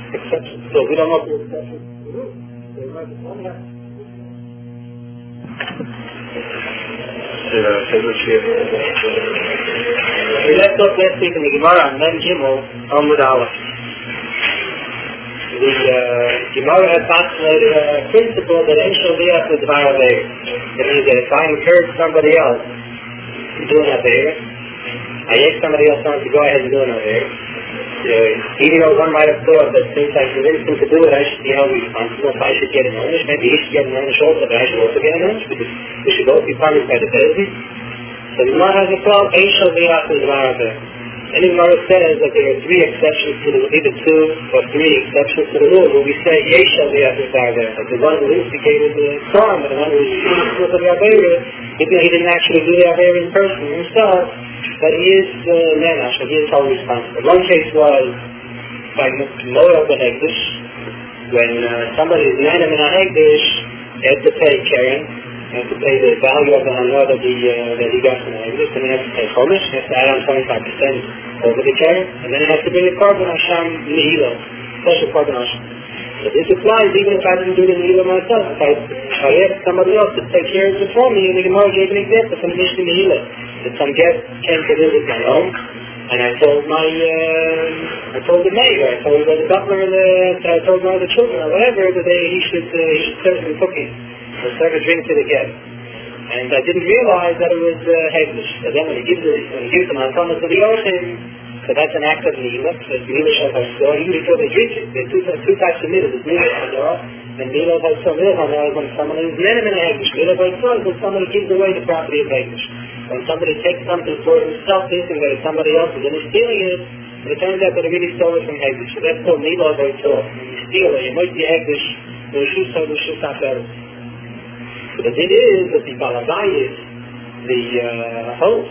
exceptions. So we don't know if there are exceptions to the rule. So we might only have we left off last week in the Gemara on Mem Gimel, Amud Aleph. The Gemara had postulated a principle that Ein Shaliach is Dvar Aveir. That means that if I encourage somebody else to do an Aveir, I ask somebody else on to go ahead and do an Aveir, even though one might have thought that since I convinced him to do it, I should be held responsible. If I should get an ownish, maybe he should get an ownish also, but I should also get an ownish, because we should both be punished by the Bezdin. So the Gemara has a problem, Ein Shaliach is Dvar Aveir. And the Gemara says that there are three exceptions to the, either two or three exceptions to the rule, where we say Yesh Shaliach is Dvar Aveir. Like the one who instigated the crime, and the one who was responsible for the Aveir, even though he didn't actually do the Aveir in person himself, but he is Nenash, and he is totally responsible. One case was by Moel ben Hegdish, when somebody is Nenem in a Hegdish, they had to pay Karen, they have to pay the value of the Hanor that he got from the Hegdish, and then he has to pay Chomish, he has to add on 25% over the Karen, and then he has to bring a Korban Hashem Nihilo, special Korban Hashem. So this applies even if I didn't do the Nihilo myself. If I asked somebody else to take care of it for me, and the Gemara gave an example from the Mishnah Nihilo. That some guest came to visit my home, and I told the maid, I told the butler, I told one of the children, or whatever, that he should serve some cookies, or serve a drink to the guest. And I didn't realize that it was Hegdish. So then when he gives them on Thomas of the ocean, so that's an act of Nila, because Nila shall have store, even before they drink it. There are two types of Nila, there's Nila Hanor, and Nila has some Nila Hanor is when someone is Nenem in a Hegdish. Nila Hanor is when somebody gives away the property of Hegdish. When somebody takes something for himself, thinking that it's somebody else's, and he's stealing it, but it turns out that he really stole it from Hegdish. So that's called Nila Hanor. When you steal it, you might be Hegdish, the Rishus so the Rishus HaFeres. So the thing is that the Balagayis, the host,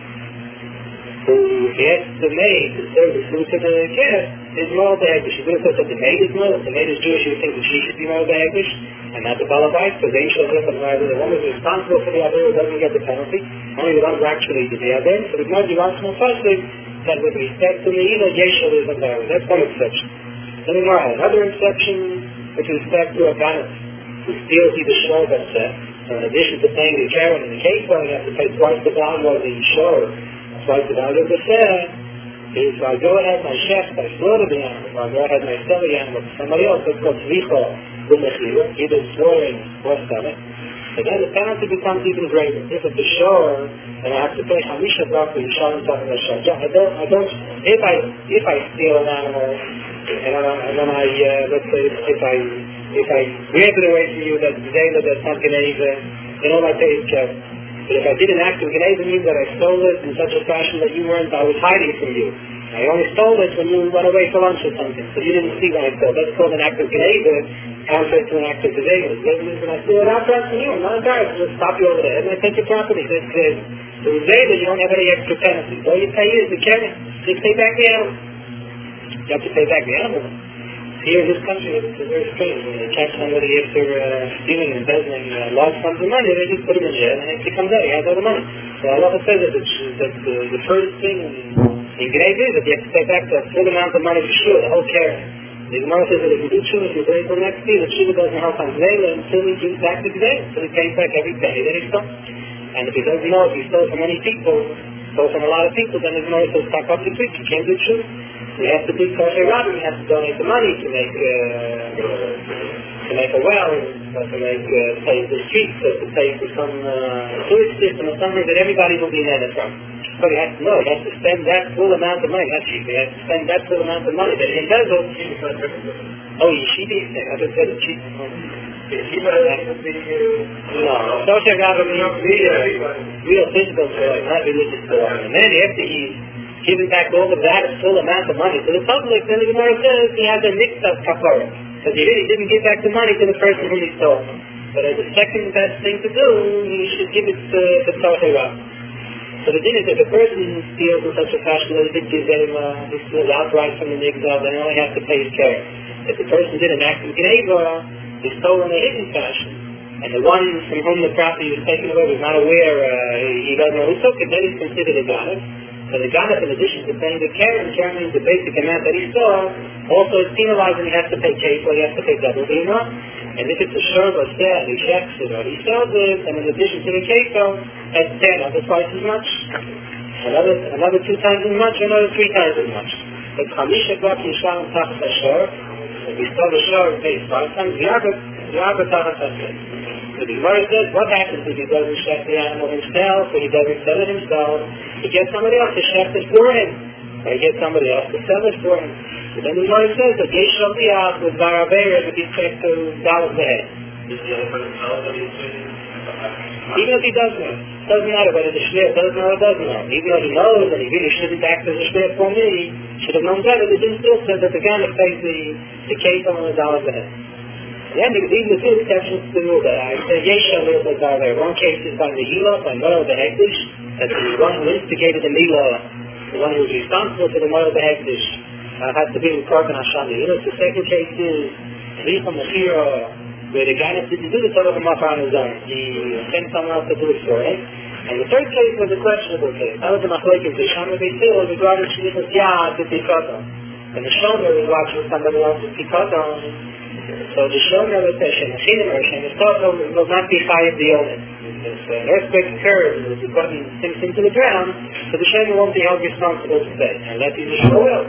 who asks the maid to serve the food to the guest, is Moel Hegdish. She would have thought that the maid is Moel. If the maid is Jewish, you would think that she should be Moel Hegdish, and not the Balagayis, because they should have the one who is responsible for the Aveir doesn't get the penalty. Only the one who actually did the Aveir. So the Gemara wants to say that with respect to the Nila, Yeshua is Aveir. That's one exception. Then the Gemara has another exception with respect to a Ganas, who steals either shor or set. So in addition to paying the Karen in the case where you have to pay twice the value of the shor, twice the value of the set, is if I go ahead and I chef, I slaughter the animal, if I go ahead and I sell the animal to somebody else, that's called Tzvicha B'Mechira, either slaughtering or selling. So then the penalty becomes even greater. If it's a shor, and I have to pay Hamisha B'Rak for Yishar and Tach Nashar. I don't, if I steal an animal, and then I, let's say, if I grab it away from you, that's Zayla, that's not Geneva, then all I pay is cash. But if I did an act of Geneva, it means that I stole it in such a fashion that you weren't, I was hiding from you. I only stole it when you went away for lunch or something, so you didn't see when I stole. That's called an act of Geneva, contrary to an act of Geneva. Geneva means when I steal it outright from you, I'm not embarrassed, I'll stop you over there, and I take your property. That's it. So with Geneva, you don't have any extra penalties. All you pay is the carry. Just pay back the animal. You have to pay back the animal. Here in this country, it's very strange. When they catch somebody after stealing and embezzling large sums of money, they just put him in jail, and if he comes out, he has all the money. So Allah says that the first thing in Geneva is that you have to pay back the full amount of money for sure, the whole carry. The Gemara says that if you do tshuva, if you break the next day, the tshuva doesn't help on Gzela until he gives back the Gzela. So he pays back every penny that he stole. And if he doesn't know if he stole from many people, stole from a lot of people, then the Gemara says, stock up the quick, you can't do tshuva. You have to be kosher rabbi, you have to donate the money to make a well, to pay the streets, to pay for some sewage system or something that everybody will be netted from. So you have to know, you have to spend that full amount of money, not cheap, you have to spend that full amount of money that he embezzled. Oh, yeshiva, I just said cheap. No, kosher rabbi means real physical joy, not religious joy. And then after he's giving back all of that full amount of money to the public, then the Gemara says he has a mixed up kapara. Because he really didn't give back the money to the person whom he stole. But as the second best thing to do, he should give it to the Tzarchei. So the thing is, if a person steals in such a fashion that he did give him, he steals outright from the Nigzav, then he only has to pay his care. If the person did an act of Geneva, he stole in a hidden fashion, and the one from whom the property was taken away was not aware, he doesn't know who took it, then he's considered a goddess. So the Ganef, in addition to paying the Karen means the basic amount that he stole, also is penalized and he has to pay Kefa, he has to pay double Bina. And if it's a shurb or sale, he checks it or he sells it, and in addition to the Kefa, that's 10, another twice as much. Another 2 times as much, another 3 times as much. But Chamisha Grat Yishal and Tachat HaShurb, if he stole the shurb, he pays 5 times, Yabba Tachat HaShurb. So the Gemara says, what happens if he doesn't check the animal himself, or he doesn't sell it himself? He gets somebody else to check it for him, or he gets somebody else to sell it for him. So then the Gemara says that Yesh Aliyah with Varabeir would be checked to $1 a head. Even if he doesn't know, it doesn't matter whether the shliach doesn't know or doesn't know. Even though he knows that he really shouldn't act as a shliach for me, should have known better, the Din still says that the Ganef pays the case on $1 a head. Yeah, these are the 2 exceptions to the rule that I say Yesh Aliyah with Varabeir. One case is by the Hilah, by Moral the Hektish, that the one who instigated the Milah, the one who was responsible for the Moral the Hektish, has to be in Korban Hashem. The second case is Richa Mechira, where the Ganef didn't do the Torah of Machar on his own. He sent someone else to do it for him. And the third case was a questionable case. That was the Machlekes. The Shomer Beisil regarded Shlichus Yad to Tikadon. And the Shomer was watching somebody else to Tikadon. So the Shomer would say, Shemachim or Shemachim will not be Chayiv the Omen. If an earthquake occurs, the Tikadon sinks into the ground, so the Shomer won't be held responsible to pay. Unless he's a Shoel.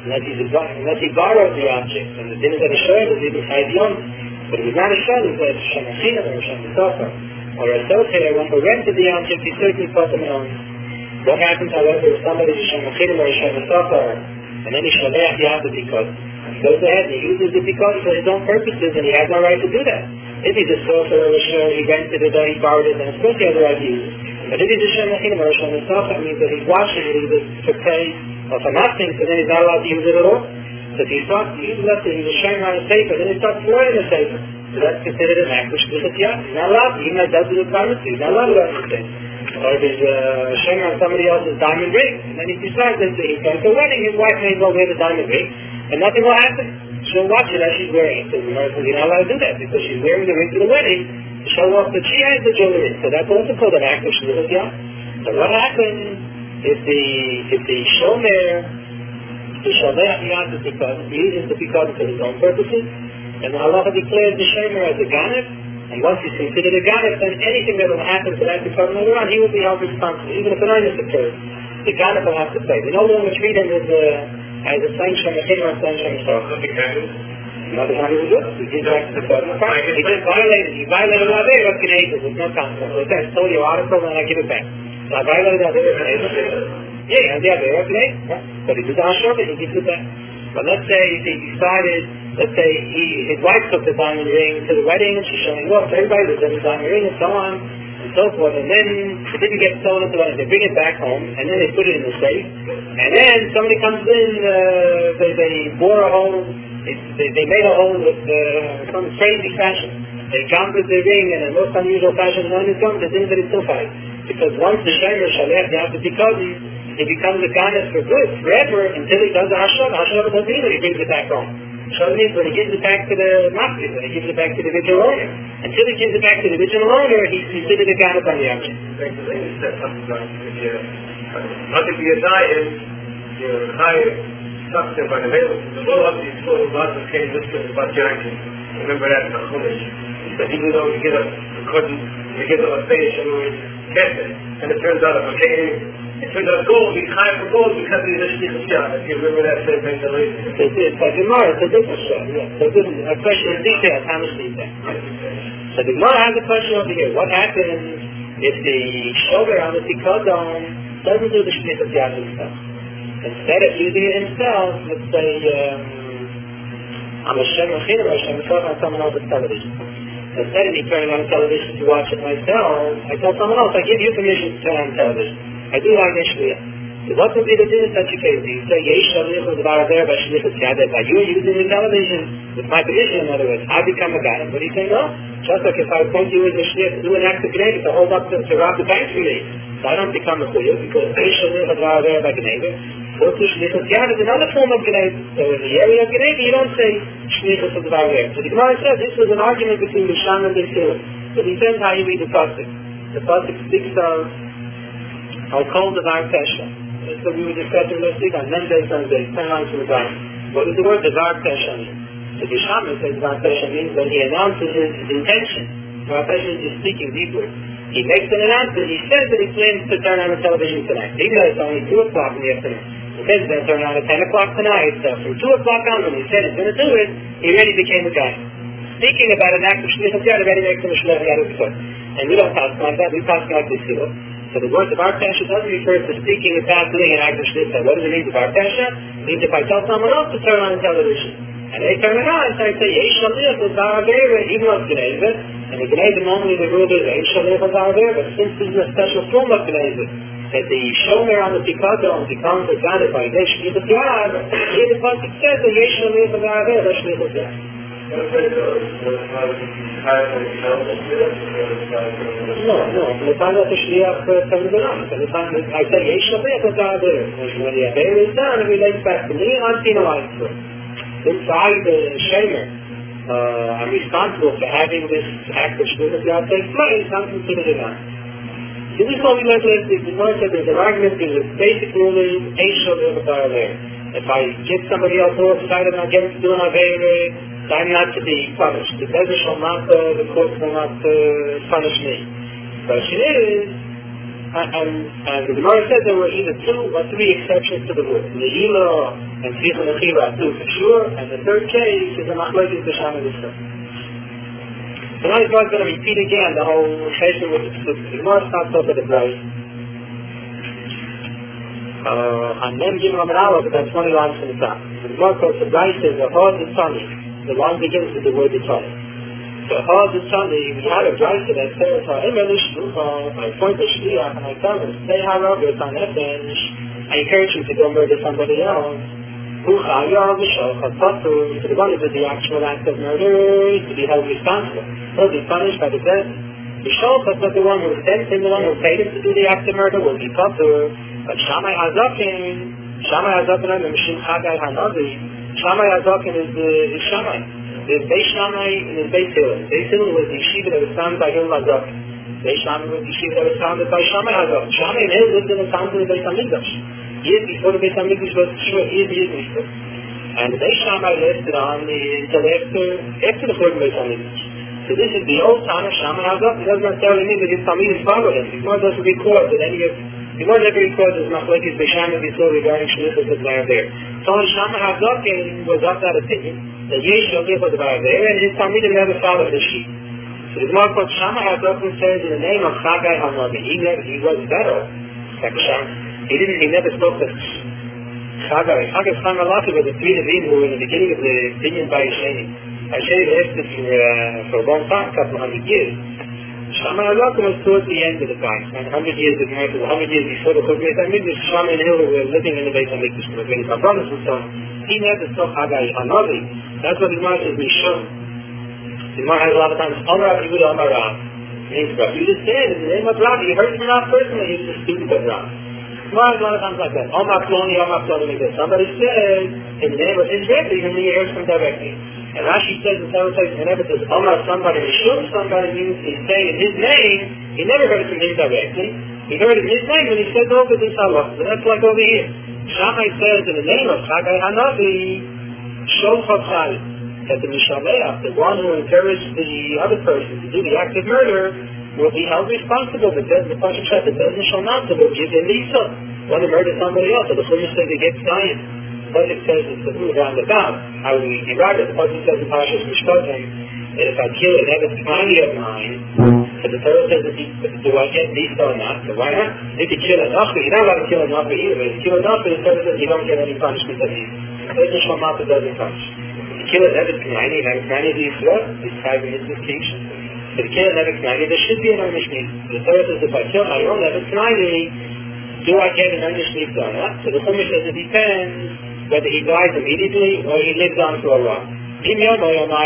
Unless he borrowed the object. And the Din is that a Shoel is even Chayiv the Omen. But if he's not a Shoel, he's a Shemachim or Shemachim. Or a associate, when he rented the object, he certainly put them on. What happens, however, if somebody is a Shemachim or a Shemachim, and then he Shalech the object because he goes ahead and he uses it because for his own purposes, and he has no right to do that. If he's a sorcerer or a Shoel, he rented it or he borrowed it, then of course he has the right to use it. But if he's a Shemachim or a Shemachim, it means that he's watching it either to pay or for nothing, so then he's not allowed to use it at all. So if he starts to use it, he's a Shem on a paper, then he starts throwing the paper. So that's considered an act of Shlichus Yad. He's not allowed to, even if that does the currency, he's not allowed to do anything. Or if he's Shem on somebody else's diamond ring, and then he decides that he's going to a wedding, his wife may go wear the diamond ring, and nothing will happen. She'll watch it as she's wearing it. So the Gemara says you're not allowed to do that, because she's wearing the ring to the wedding to show off that she has the jewelry. So that's also called an act of Shlichus Yad. So what happens if the Shomer, the Shalech Yad is because he uses the Pikadon for his own purposes, and Allah declares the Shomer as a Ganef, and once he's considered a Ganef, then anything that will happen to that Pikadon later on, he will be held responsible, even if an illness occurs. The Ganef will have to pay. We no longer treat him as a plain Shemachim or a plain Shemachim. Another time he was good. He did back to the Pikadon. He just violated what they were Canadian. There's no consequence. I stole your article and I give it back. So I violated that they were Canadian. Yeah, but he did the Hashor, he gives it back. But let's say he decided, his wife took the diamond ring to the wedding, and she's showing off to everybody there's a diamond ring and so on and so forth, and then it didn't get stolen at the wedding. They bring it back home, and then they put it in the safe, and then somebody comes in, they bore a hole, they made a hole with some crazy fashion. They gambled the ring in a most unusual fashion, and when it comes, they didn't get it so far. Because once the Shomer Shalech, they have to because he becomes a Ganef for good, forever, until he does the Hashor. The Hashor doesn't mean that he brings it back home. Hashor means when he gives it back to the Mafia, when he gives it back to the original owner. Until he gives it back to the original owner, he's considered a Ganef on the object. Not if you're dying, you're higher structure by the veil. The whole of these four lots of came this to about Yankee. Remember that in the Chumash. That even though you get a face and we test it, and it turns out it turns out gold, he's high for gold because he's a Shlichus Yad. If you remember that same thing, it's like Gemara, it's a different story. Yeah. So this is a question in detail, how much detail. So the Gemara has a question over here. What happens if the Shomer on the Pikadon doesn't do the Shlichus Yad himself? Instead of using it himself, let's say, I'm a Shemachim or a Shemachim on someone else's television. Instead of me turning on television to watch it myself, I tell someone else, I give you permission to turn on television. I do like Nishliach. So what would be the din in such a case? Do you say, Yesh Shalich was about there by Shlichus Yad, by you using the television with my permission, in other words, I become a Ganef. But he's saying, no, just like if I appoint you as a Shliach to do an act of Gneva, to hold up to rob the bank for me, so I don't become a Chuyuv, because Yesh Shalich was about there by Gneva. So to Shlichus Yad is another form of Gneva. So in the area of Gneva, you don't say Shlichus was about there. So the Gemara says this was an argument between the Sham and the Shil. So it depends how you read the Pasuk. The Pasuk speaks of I'll call the Var Pesha. That's what we were discussing last week on Monday, Sunday, 10 lines from the bottom. What is the word? Devar Pesha means. So the Shaman says Devar Pesha means when he announces his intention. Devar Pesha is just speaking deeply. He makes an announcement. He says that he plans to turn on the television tonight. Even though it's only 2 o'clock in the afternoon. He says he's going to turn on at 10 o'clock tonight. So from 2 o'clock on, when he said he's going to do it, he already became a guy. Speaking about an act of Shlichut Yad, already makes him a Shlichut Yad of God. And we don't talk like that. We talk like this here. So the word Devar Pesha doesn't refer to speaking about doing an act of Shlichut. What does it mean, Devar Pesha? It means if I tell someone else to turn on the television, and they turn it on, so I say, Yesh Shalich is Zaraver, even though it's Gnezet, and the Gnezet normally the rule is Yesh Shalich is Zaraver, but since this is a special form of Gnezet, that the shomer on the Pikadon becomes a God by Yesh Shalich Yad, here the Pasuk says that Yesh Shalich is Zaraver, Yesh Shalich Yad. No. The time that the Shliach comes around. The time that I say Yesh Shalich is Zaraver, when the Aver is done, it relates back to me, I'm penalized for it. Since I, the shamer, I'm responsible for having this act of Shlichut Yad take place, I'm considered a God. This is what we learned last week. We learned that there's an argument, there's a basic rule is, Ein Shalich is Zaraver. If I get somebody else off, decided not getting to do an Aver, I'm not to be punished. The Bezah shall not, the court will not punish me. The question is, and the Gemara said there were either 2 or 3 exceptions to the rule. Le'ila and Tzricha Nechila 2 for sure, and the third case is a Machlokes B'Sham and Yisrael. So now he's going to repeat again the whole session with the Psukim. The Gemara starts off at the Bryce. On Mem Gimel Amud Aleph, about 20 lines from the top. The Gemara quotes the Bryce says, Ahad Tzani. The line begins with the word Tzani. So Ahad Tzani, we had a Bryce that says, I point the Shliach and I tell him, say however, it's on Ebench. I encourage him to go murder somebody else. So the one who did the actual act of murder is to be held responsible. He'll be punished by the death. The Shofat, but the one who sent him, the one who paid him to do the act of murder, will be punished. But Shammai Hazakin, and Mishim Chagai Hanavi, Shammai Hazakin is Shammai. There's Beis Shammai and there's Beis Hillel. Beis Hillel was the yeshiva that was founded by Hillel Hazakin. Beis Shammai was the yeshiva that was founded by Shammai Hazakin. Shammai and Hillel lived in the town of the Beis Hamikdash. Years before the Beis Hamikdash was Yeshua, years before. And the Beis Shammai lasted on until after the third Beis Hamikdash. So this is the old town of Shammai Hazakin. It doesn't necessarily mean that his Talmidim followed him. Before it doesn't record that any of Before never records as Machlokes B'Sham and before regarding Shlichut is there. So when Shammai Hazakin was of that opinion, that Yesh Shalich was there, and his Talmidim never followed the sheep. So the Gemara quotes Shammai Hazakin says in the name of Chagai Hanavi, he was better. He never spoke to Chagai. Chagai Chaim Malachi were the 3 Nevi'im who were in the beginning of the opinion by Yesheni. Yesheni lasted for a long time, a couple of 100 years. Shammai Hazakin was towards the end of the time, 100 years before the Beis Hamikdash. Shammai and Hillel were living in the Beis Hamikdash with many brothers and so on. He never saw Chagai Hanavi. That's what the Gemara says, Mishum. The Gemara has a lot of times, Amar Yehuda Amar Rav. Means Rav Yehuda said in the name of Rav. You heard from Rav personally, he was a student of Rav. The Gemara has a lot of times like that. Amar Ploni, somebody said in the name of his Rebbe, and he hears from directly. And Rashi says in several places, whenever there's Omar somebody, Mishum somebody means he's saying in his name, he never heard it from him directly. He heard it in his name when he said over this halach. So that's like over here. Shammai says in the name of Chagai Hanavi, Shol Chatzai, that the Mishameach, the one who encouraged the other person to do the act of murder, will be held responsible. The Pasuk says the Bezin shall not, so will give him Lisa. Want to murder somebody else, so the Chumash says he gets dying. The Pasuk says it's the move around about how we derived it. The Pasuk says in Parashas Mishpatim that if I kill an Eved Kmani of mine, so the Torah says that do I get Lisa or not? So why not? If you kill an Achri, you're not allowed to kill an Achri either. But if you kill an Achri, the Torah says you don't get any punishment of these. The Bezin shall not doesn't punish. If you kill an Eved Kmani, an Eved Kmani is Yisrael, it's 5 minutes of king. If you kill an Eved Kmani, there should be an Amish Mitzvah. The Torah says if I kill my own Eved Kmani, do I get an Amish Mitzvah or not? So the Chumash says it depends whether he dies immediately or he lives on for a while. If he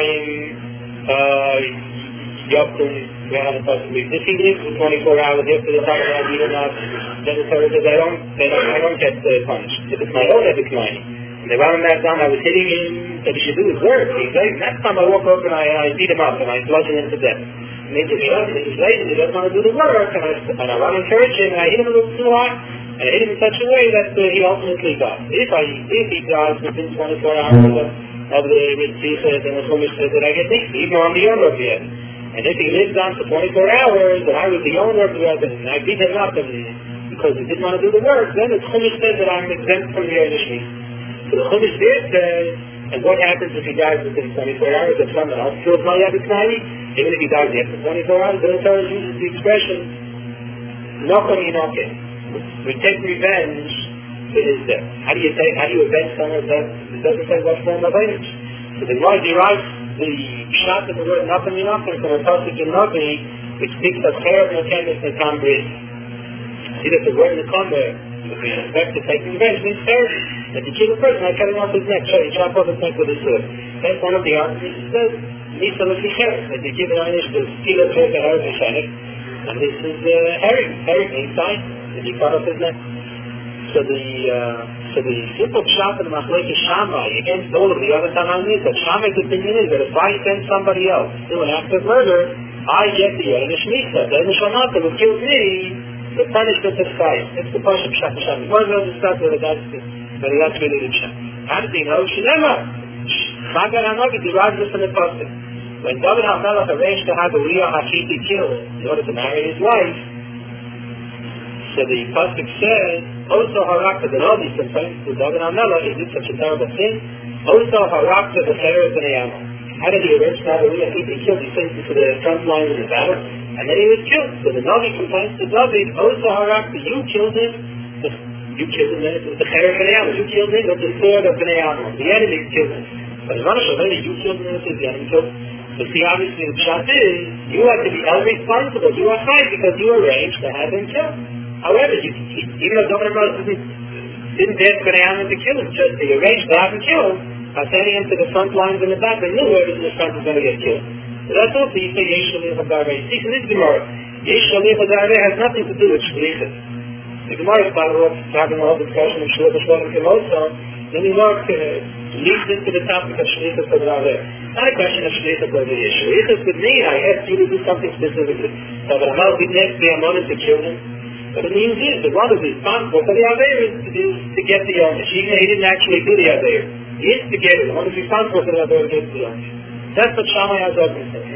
lives for 24 hours after the time I need enough, then the Torah says I don't get punished. If it's my own Eved Kmani. And the Rambam back down, I was hitting him, that he should do his work. Next time I walk over and I beat him up and I bludgeon him to death. And if he's lazy, he doesn't want to do the work, and I want to encourage him, and I hit him a little too hard, And I hit him in such a way that he ultimately died. If he dies within 24 hours of the Ritzicha, then the Chumash says that I get Nixie, even though I'm the owner of the Eden. And if he lives on for 24 hours, and I was the owner of the Eden, and I beat him up because he didn't want to do the work, then the Chumash says that I'm exempt from the Eden. So the Chumash there says, and what happens if he dies within 24 hours? If someone else kills my Yabitnai, even if he dies after 24 hours, then the Torah uses the expression, Nocham Yinokim. We take revenge for his death. How do you avenge someone's death? It doesn't say what form of avenge. So the Gemara derives the shot of the word Nocham Yinokim from a passage in Navi, which speaks of Cherev Nokemis Netam Bris. See that the word Netam with respect to taking revenge means therapy. If you kill a person, I cut him off his neck, you chop off his neck with a sword. That's one of the arguments that says, Nisa L'Ficheret, that you give an Einish to steal a person, Herod Mishanik, and this is herring. Herring means sign, that you cut off his neck. So the simple shot of the Machlekes Shammai against all of the other Tanaim is that Shammai's opinion is that if I send somebody else to an act of murder, I get the Einish Nisa. The Einish Anata who kills me, the punishment is fire. It's the punishment of Shach Hashem. One knows the stuff whether that's really the Shem. How does he know? Shinema. Magar HaNogi derives this from the Pasuk. When David HaMelech arranged to have Uriah HaKiti killed in order to marry his wife, so the Pasuk says, also Harakta, that all these complaints to David HaMelech, is it such a terrible sin? Also Harakta, the Pharaoh of the Neyama. How did he arrange to have Uriah HaKiti killed? He sent him to the front line of the battle. And then he was killed. So the Navi complains to David, also Harakta, you killed him. You killed him, then it was the Cherev B'nai Amma. You killed him with the sword of B'nai Amma. The enemy killed him. But Ravana Shaveli, you killed him, the enemy killed him. So see, obviously the shot is, you have to be held responsible. You are fine because you arranged to have him killed. However, even though Governor Moses didn't ask B'nai Amma to kill him, just they arranged to have him killed by sending him to the front lines in the back. They knew whoever's in the front was going to get killed. So that's also, you say, Yesh Shalich HaDarvei. See, in this Gemara, Yesh Shalich HaDarvei has nothing to do with Shlichus. The Gemara is having a whole discussion of Shlichus Shlomo Kemosa, then the Gemara leads into the topic of Shlichus HaDarvei. Not a question of Shlichus HaDarvei. Shlichus would mean, I asked you to do something specifically. So the Hamal didn't ask the Ammonim to kill him. But it means this, the one who's responsible for the Aveir is to get the Onish. Even though he didn't actually do the Aveir. He instigated, the one who's responsible for the Aveir gets the Onish. That's what Shammai has opened for.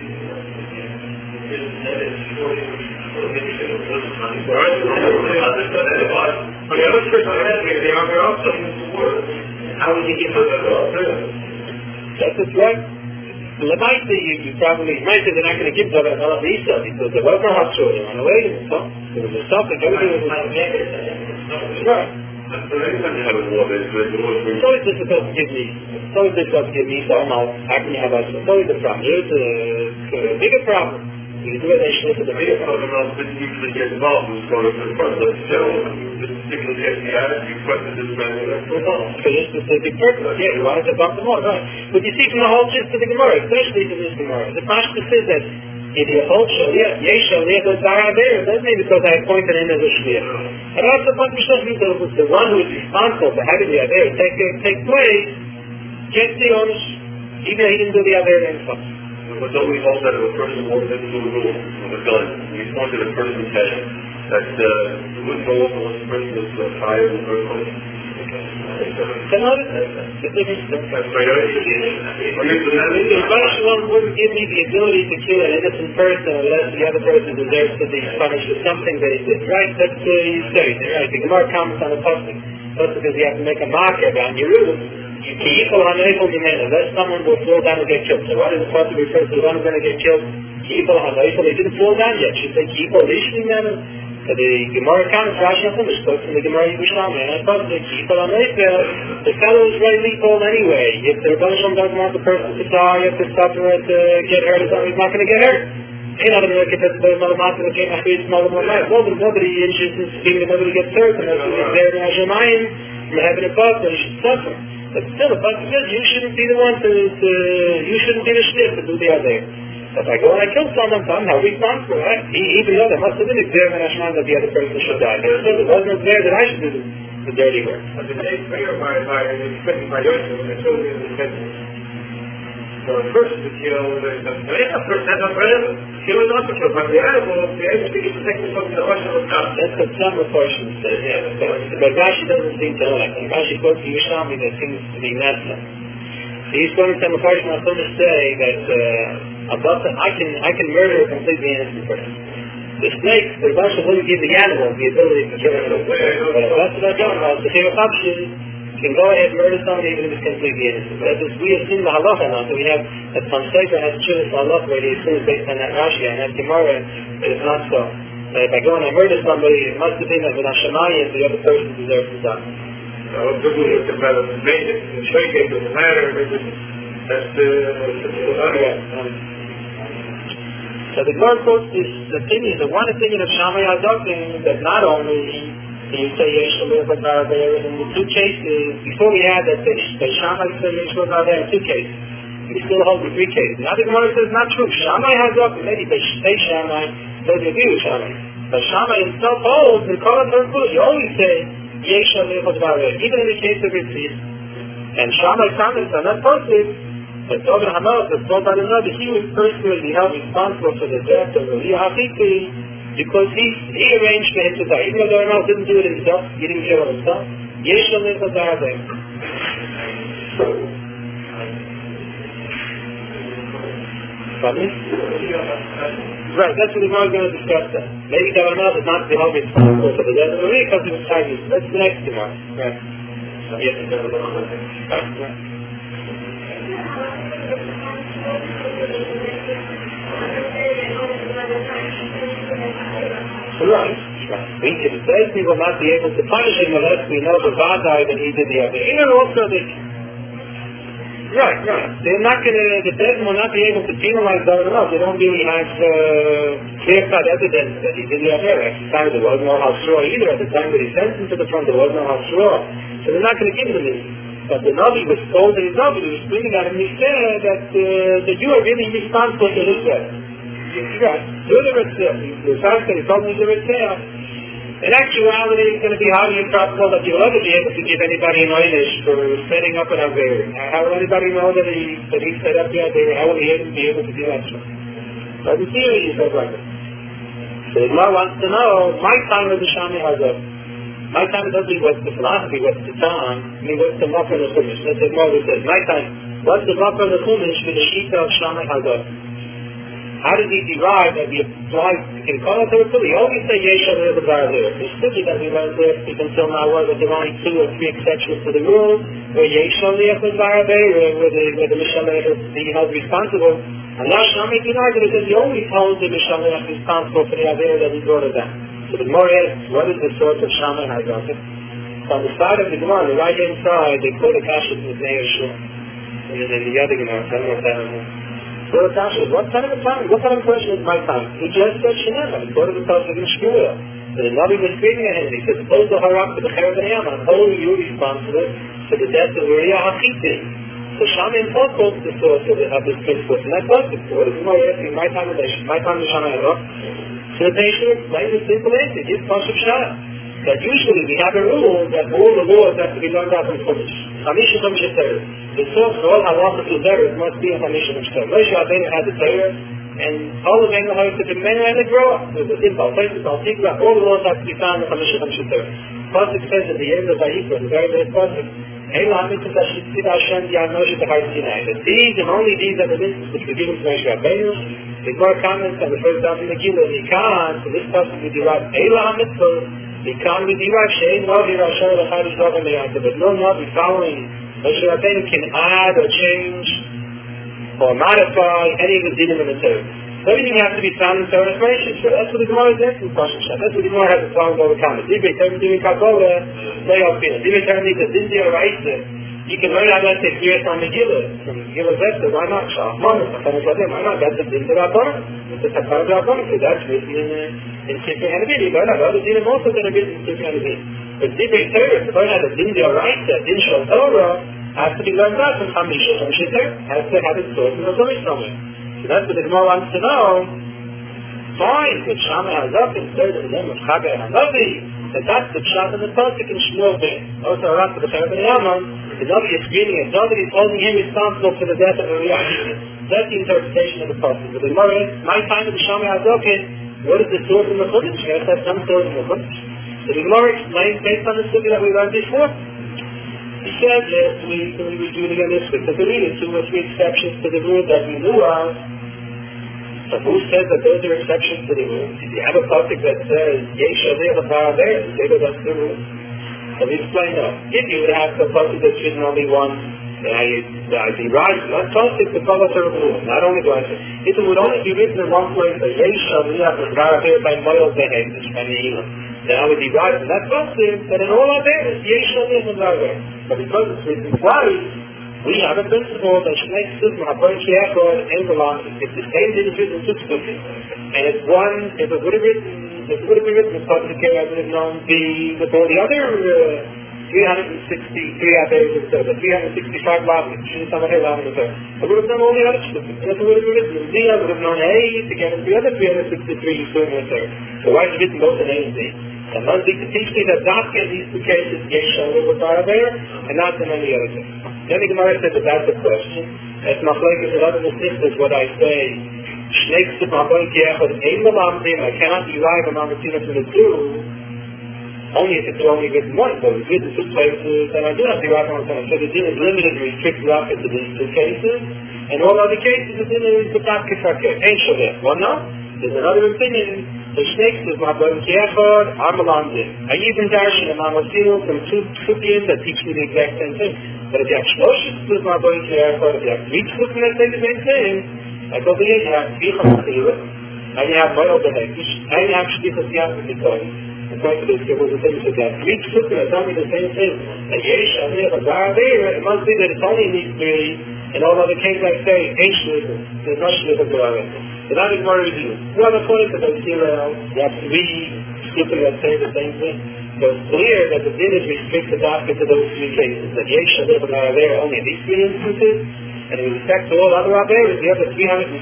How would you get this? That's the threat. The Maita, you probably, Maita, they're not going to give them a visa because there was no Hafshur. They went away. There was a topic, everything was right. It's always difficult to give me. It's always difficult to give me. So how can you have us? It's always a problem. Here's a bigger problem. You do it actually for the bigger problem. But usually get involved in going to the front. Let's show this particular FBI, you question this man. For this specific purpose, yeah, you wanted to bump them all, right? But you see from the whole gist of the Gemara, especially from this Gemara, the Pashta says that if you hold Shaliach, Yesh Shaliach was Zaraber, it doesn't mean because I appointed him as a Shaliach. And also, the one who is responsible for having the Aver take place, gets the ownership, even though he didn't do the Aver himself. But don't we hold that if a person walks into a room with a gun, he's pointed at a person's head, that you wouldn't go over once the person is fired in the first place? The Shalom wouldn't give me the ability to kill an innocent person unless the other person deserves to be punished for something that he did. Right? That's you say. Right? The Gemara comments on the Pasuk. That's because you have to make a marker around your roof. Unless someone will fall down and get killed. So what is the Pasuk refers to the one who's going to get killed? He didn't fall down yet. She said, so the Gemara comments, Rashi Chumash, quotes from the Gemara Yerushalmi, and I thought that the fellow is right lethal anyway. If the Rebbe Shalom doesn't want the person to die, if the sufferer to get hurt, he's not going to get hurt. Nobody inches in speaking, nobody gets hurt, and that's there in Hashemayim, from heaven above, then he should suffer. But still, the Pasuk says, you shouldn't be the one you shouldn't be the shliach to do the other. If I go and I kill someone, I'm not responsible, right? Even though there must have been a clear Hashemayim that the other person should die. But still, it wasn't clear that I should do the dirty work. But the day prayer by Yosef, when the children in the for a person to kill, that's not forever. Kill is not to kill, but the animal, the animal is taking something the Russian will come. That's what some portions says, yeah. But Rashi doesn't seem to know that. Rashi quotes the Yerushalmi that seems to be Nesna. He's going to tell a portion of to say that I can murder a completely innocent person. The snake, the Rashi wouldn't give the animal the ability to kill him. But that's what I don't know. The Chirachapshin can go ahead and murder somebody even if it's completely innocent. But we assume the halacha now, so we have that some Sefer has Chuvas halacha where he assumes based on that Rashi and that Gemara that it's not so. That if I go and I murder somebody, it must have been that with Hashemayim the other person deserves to die. What do we have to tell them? Maybe it's shaking, it doesn't matter, that's the So the Gemara quotes this opinion, the one opinion of Shammai HaDokim, that not only you say Yesh Shalom B'Barabeh in the two cases, before we had that Shammai said Yesh Shalom B'Barabeh in two cases, we still hold the three cases. Now the Gemara says not true. Shammai HaDokim, maybe they say Shammai, doesn't agree with Shammai. But Shammai himself holds, in Kol HaTorah, you always say Yesh Shalom B'Barabeh, even in the case of Ritzis. And Shammai comments on that posted, but Tobin Hamelach was told by the Nabi, he was personally held responsible for the death of Eliyahu Hafiti because he arranged for him to die. Even though the Ramal didn't do it himself, he didn't kill himself. Yesh Shalom B'Barabeh. Right, that's what the Gemara is going to discuss that. Maybe the Ramal is not held responsible for the death of Eliyahu because he was tired. That's the next Gemara. Right. Yes. Right. The Beis will not be able to punish him unless we know the Vadai that he did the other. And also right. They're not going to, the Beis will not be able to penalize the other. They don't really have clear-cut evidence that he did the other. At the time there was no Hasra either. At the time that he sent him to the front there was no Hasra. So they're not going to give him this. But the Navi was told that his Navi was screaming at him, he said that you are really responsible for this death. Right. You're the Ritzah. The fact that he told me the Ritzah. In actuality, it's going to be highly improbable that you'll ever be able to give anybody an Einish for setting up an Aver. How will anybody know that he set up the Aver? How will he ever be able to do that? But in theory, he said like that. So the Gemara wants to know, my time of the Shammai HaDokim. My time doesn't mean what's the philosophy, what's the time, I mean what's the Makar of the Chumash. That's what Gemara says. My time, what's the Makar of the Chumash for the Shita of Shammai HaDokim? How does he derive that he applies in Kol HaTorah? He always say Yesh Shalom B'Barabeh. The study that we learned there until now was that there are only 2 or 3 exceptions to the rule, where Yesh Shalom B'Barabeh, where the Mishalech is being held responsible. And now Shammai denies it because he always holds the Mishalech responsible for the Aver that he brought it down. So the Gemara asks, what is the source of Shammai HaDokim? On the side of the Gemara, on the right hand side, they quote a Kasha from the Bnei Yeshua. And then the other Gemara, I don't know if that is. Quote a Kasha, what kind of a time? What kind of a question is my time? He just said Shinema. He quoted the Pasuk in Shmuel. So the Navi was screaming at him. He said, suppose the Harak to the Cherav and Yam. I'm holding you responsible for the death of Uriah Hachiti. So Shammai himself quotes the source of this principle. And that's what the Gemara is asking, my time of Shammai HaDokim. So the patient explains the simple answer. It's Pasuk Shah. That usually we have a rule that all the laws have to be learned out from Chumash. Chamisha Chumash Torah. The source for all halachas to Torah must be in Chamisha Chumash Torah. Moshe Rabbeinu had the Torah, and all of them have to be men and they grow up. There's a simple places, all the laws have to be found in Chamisha Chumash Torah. Pasuk says at the end of Vayikra, the very first Pasuk, that these and only these are the mitzvahs which were given to Moshe Rabbeinu. The Gemara comments on the first down in the Megillah, he can't, so this Pasuk we derive Eila HaMitzvah. He can't be derived, Shein Navi Rasha L'chadish Dava Meyata, but no Navi following Moshe Rabbeinu can add or change or modify any of the dinim in the Torah. So everything has to be found in Torah information. So that's what the Gemara is asking. That's what the Gemara has a problem over comment. Dibay Torah doing Kakola, Lay Alpina. Dibay Torah needs a Dindia Raisa. You can learn how to take years on Megillah. From Megillah Zesta, why not? Shah Monas, why not? That's the Dindia Rabbanah. It's a Takar Rabbanah, because that's written in Sifrei Hanavim. You learn how other dinim also that are written in Sifrei Hanavim. But Dibay Torah, to learn how the Dindia Raisa, Din Shal Torah, has to be learned out from Chamisha. Chamisha has to have its source in the Chumash somewhere. So that's what the Gemara wants to know. Fine, but Shammai HaDokim says in the name of Chagai HaNavi, that's the Pshat in the Pasuk in Shmuel Ben. Also, Harak to the Cherav and Yaman, The Navi is screaming at David, is holding him responsible for the death of Uriah. That's the interpretation of the prophet. But the Gemara, my time of the Shami Hazokin, what is the source of the Chumash? You have to have some source of the Chumash. So the Gemara explains based on the study that we learned before. He said last week, and we do it again this week, that there are 2 or 3 exceptions to the rule that we knew of. So who says that those are exceptions to the rule? If you have a topic that says, Yesh Aleh L'Bar there, say that that's the rule. So we explain that. If you would have a topic that's written only once, then I'd be right. That topic is the color rule, not only going to. If it would only be written in one place, that Yesh Aleh L'Bar there by Moyel Behem, then I would be right. And that's topic, that in all of it is Yesh Aleh L'Bar there. But because it's written twice, we have a principle that Shnei Ksub Ma'apoy Kiachor and Belonging. If the same thing is written in 2 Ksubim, and if it would have been written in public care, I would have known with all the other 363 Averis, the 365 Lavim, somebody Lavim, I would have known all the other Ksubim. And if it would have been written in Z, I would have known A together with the other 363 Ksubim in there. So why is it written both in A and Z? And one thing to teach me that not in these 2 cases, Yesh Aleh L'Bar there, and not in any other thing. Then the Gemara said that that's the question. As Machlekes and other Mesnichtas, what I say, Shnei Ksub Ma'apoy Kiachor Ein Melamdim, I cannot derive a Mamatina from the 2, only if it's only written once. But if it's written 2 places, then I do not derive a Mamatina. So the din is limited and restricted up into these 2 cases, and all other cases, the din is the B'tak Kefakeh. Ein Shaveh. Well, no. There's another opinion. The Shnei Ksub Ma'apoy Kiachor Ein Melamdim. I even darshan a Mamatina from 2 Psukim that teach me the exact same thing. But if you have Shlosh Ksub Ma'apoy Kiachor, if you have 3 Psukim that say the same thing, like over here, you have Tvicha Mechila, and you have Moyel Behekish, and you have Shtichas Yachid B'Toy. According to this, there was a thing that you have 3 Psukim that tell me the same thing. That Yesh Aleh L'Bar there, it must be that it's only in these 3, and all other cases I say, Ein Shlichus, there's no Shlichus L'Bar. So that is more review. Well, according to the Sirah, you have 3 Psukim that say the same thing. So it's clear that the din is restricted after to those 3 cases. That Yesh Aleh L'Bar there only in these 3 instances, and in respect to all other Averis, the other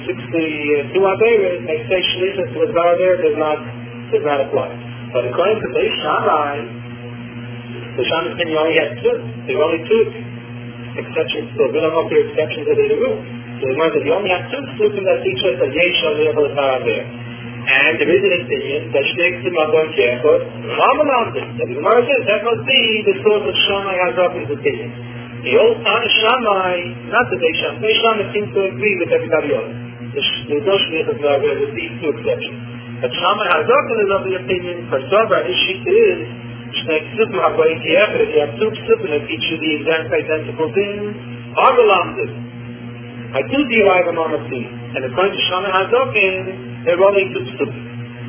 362 Averis, they say Shlichus L'Bar there does not apply. But according to Beis Shammai, the Shammai opinion only has 2. There are only 2 exceptions. So we don't know if there are exceptions to the rule. So we learned that you only have 2 Psukim that teach us that Yesh Aleh L'Bar there. And there is an opinion that Shnei Ksub Ma'apoy Kiachor Ma'amelamdim. The Gemara says that must be the source of Shammai Hazokin's opinion. The old Tana Shammai, not the Beis Shammai, Beis Shammai seems to agree with everybody else. There's no Shlichus L'Bar with these 2 exceptions. But Shammai Hazokin is of the opinion, for Sober, his sheet is Shnei Ksub Ma'apoy Kiachor. If you have 2 Psukim that teach you the exact identical thing, Ma'amelamdim. I do derive a Mamatim. And according to Shammai Hazokin, they're only 2 Psukim.